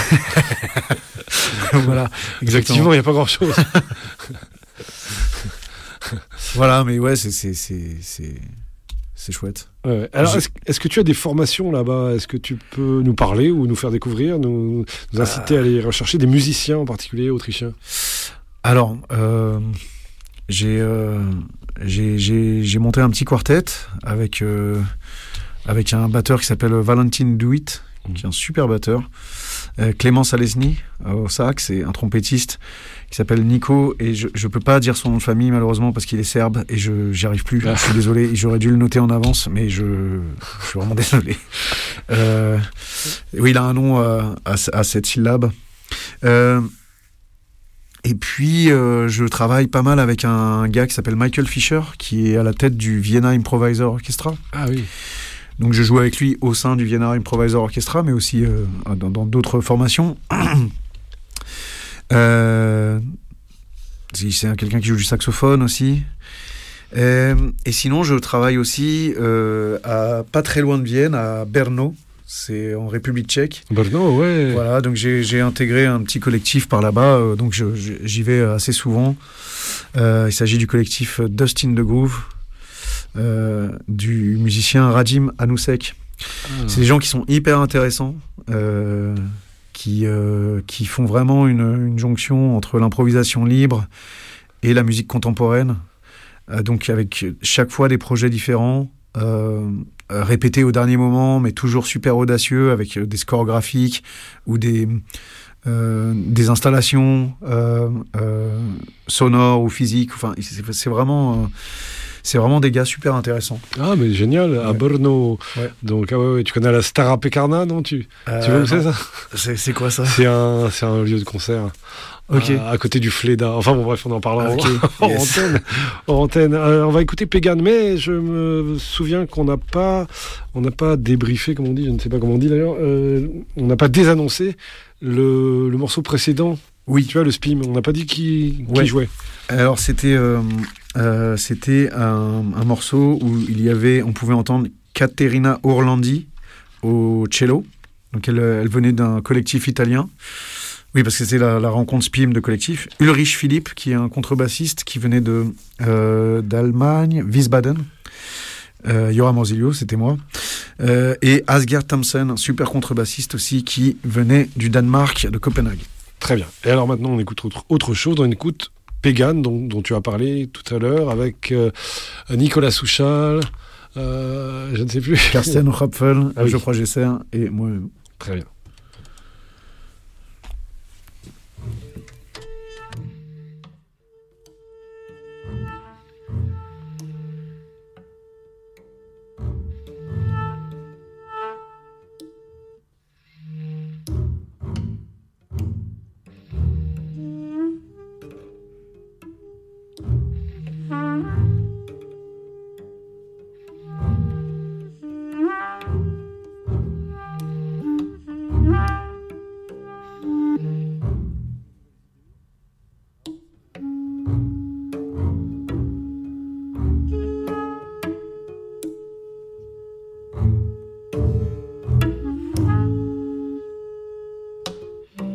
Voilà, exactement, il n'y a pas grand-chose. Voilà, mais ouais, c'est... c'est, c'est, c'est... C'est chouette. Ouais. Alors, est-ce, est-ce que tu as des formations là-bas ? Est-ce que tu peux nous parler ou nous faire découvrir, nous, nous inciter euh... à aller rechercher des musiciens en particulier autrichiens ? Alors, euh, j'ai, euh, j'ai, j'ai, j'ai monté un petit quartet avec, euh, avec un batteur qui s'appelle Valentin Duit, mmh. qui est un super batteur. Euh, Clément Salesny au sax et un trompettiste qui s'appelle Nico, et je ne peux pas dire son nom de famille malheureusement parce qu'il est serbe et je j'y arrive plus, ah. je suis désolé, j'aurais dû le noter en avance mais je, je suis vraiment désolé. Euh, oui, il a un nom euh, à, à sept syllabes. Euh, et puis euh, je travaille pas mal avec un gars qui s'appelle Michael Fischer qui est à la tête du Vienna Improviser Orchestra. Ah oui. Donc je joue avec lui au sein du Vienna Improviser Orchestra, mais aussi euh, dans, dans d'autres formations. euh, c'est quelqu'un qui joue du saxophone aussi. Et, et sinon, je travaille aussi euh, à, pas très loin de Vienne, à Brno. C'est en République tchèque. Brno, ouais. Voilà, donc j'ai, j'ai intégré un petit collectif par là-bas, euh, donc je, je, j'y vais assez souvent. Euh, il s'agit du collectif Dust in the Groove. Euh, du musicien Radim Anousek. Ah. C'est des gens qui sont hyper intéressants, euh, qui, euh, qui font vraiment une, une jonction entre l'improvisation libre et la musique contemporaine. Euh, donc avec chaque fois des projets différents, euh, répétés au dernier moment, mais toujours super audacieux, avec des scores graphiques ou des, euh, des installations euh, euh, sonores ou physiques. Enfin, c'est, c'est vraiment... Euh, C'est vraiment des gars super intéressants. Ah, mais génial, à ouais. Brno. Ouais. Donc, ah ouais, ouais, tu connais la Stara Pekarna, non tu, euh, tu vois où c'est ça c'est, c'est quoi ça c'est un, c'est un lieu de concert. Ok. À, à côté du Fleda. Enfin bon, bref, on en parlera ah, okay. en, yes. en antenne. En antenne. Euh, on va écouter Pagan, mais je me souviens qu'on n'a pas, on n'a pas débriefé, comme on dit, je ne sais pas comment on dit d'ailleurs, euh, on n'a pas désannoncé le, le morceau précédent. Oui. Tu vois, le S P I M, on n'a pas dit qui, ouais. qui jouait. Alors, c'était... Euh... Euh, c'était un, un morceau où il y avait, on pouvait entendre Caterina Orlandi au cello. Donc elle, elle venait d'un collectif italien. Oui, parce que c'était la, la rencontre S P I M de collectif. Ulrich Philipp, qui est un contrebassiste qui venait de, euh, d'Allemagne, Wiesbaden. Euh, Yoram Orzilio, c'était moi. Euh, et Asger Thamsen, un super contrebassiste aussi, qui venait du Danemark, de Copenhague. Très bien. Et alors maintenant, on écoute autre, autre chose. On écoute Pagan, dont, dont tu as parlé tout à l'heure, avec euh, Nicolas Souchal, euh, je ne sais plus. Karsten Hopfel, ah oui. Geoffroy Gesser et moi-même. Très bien.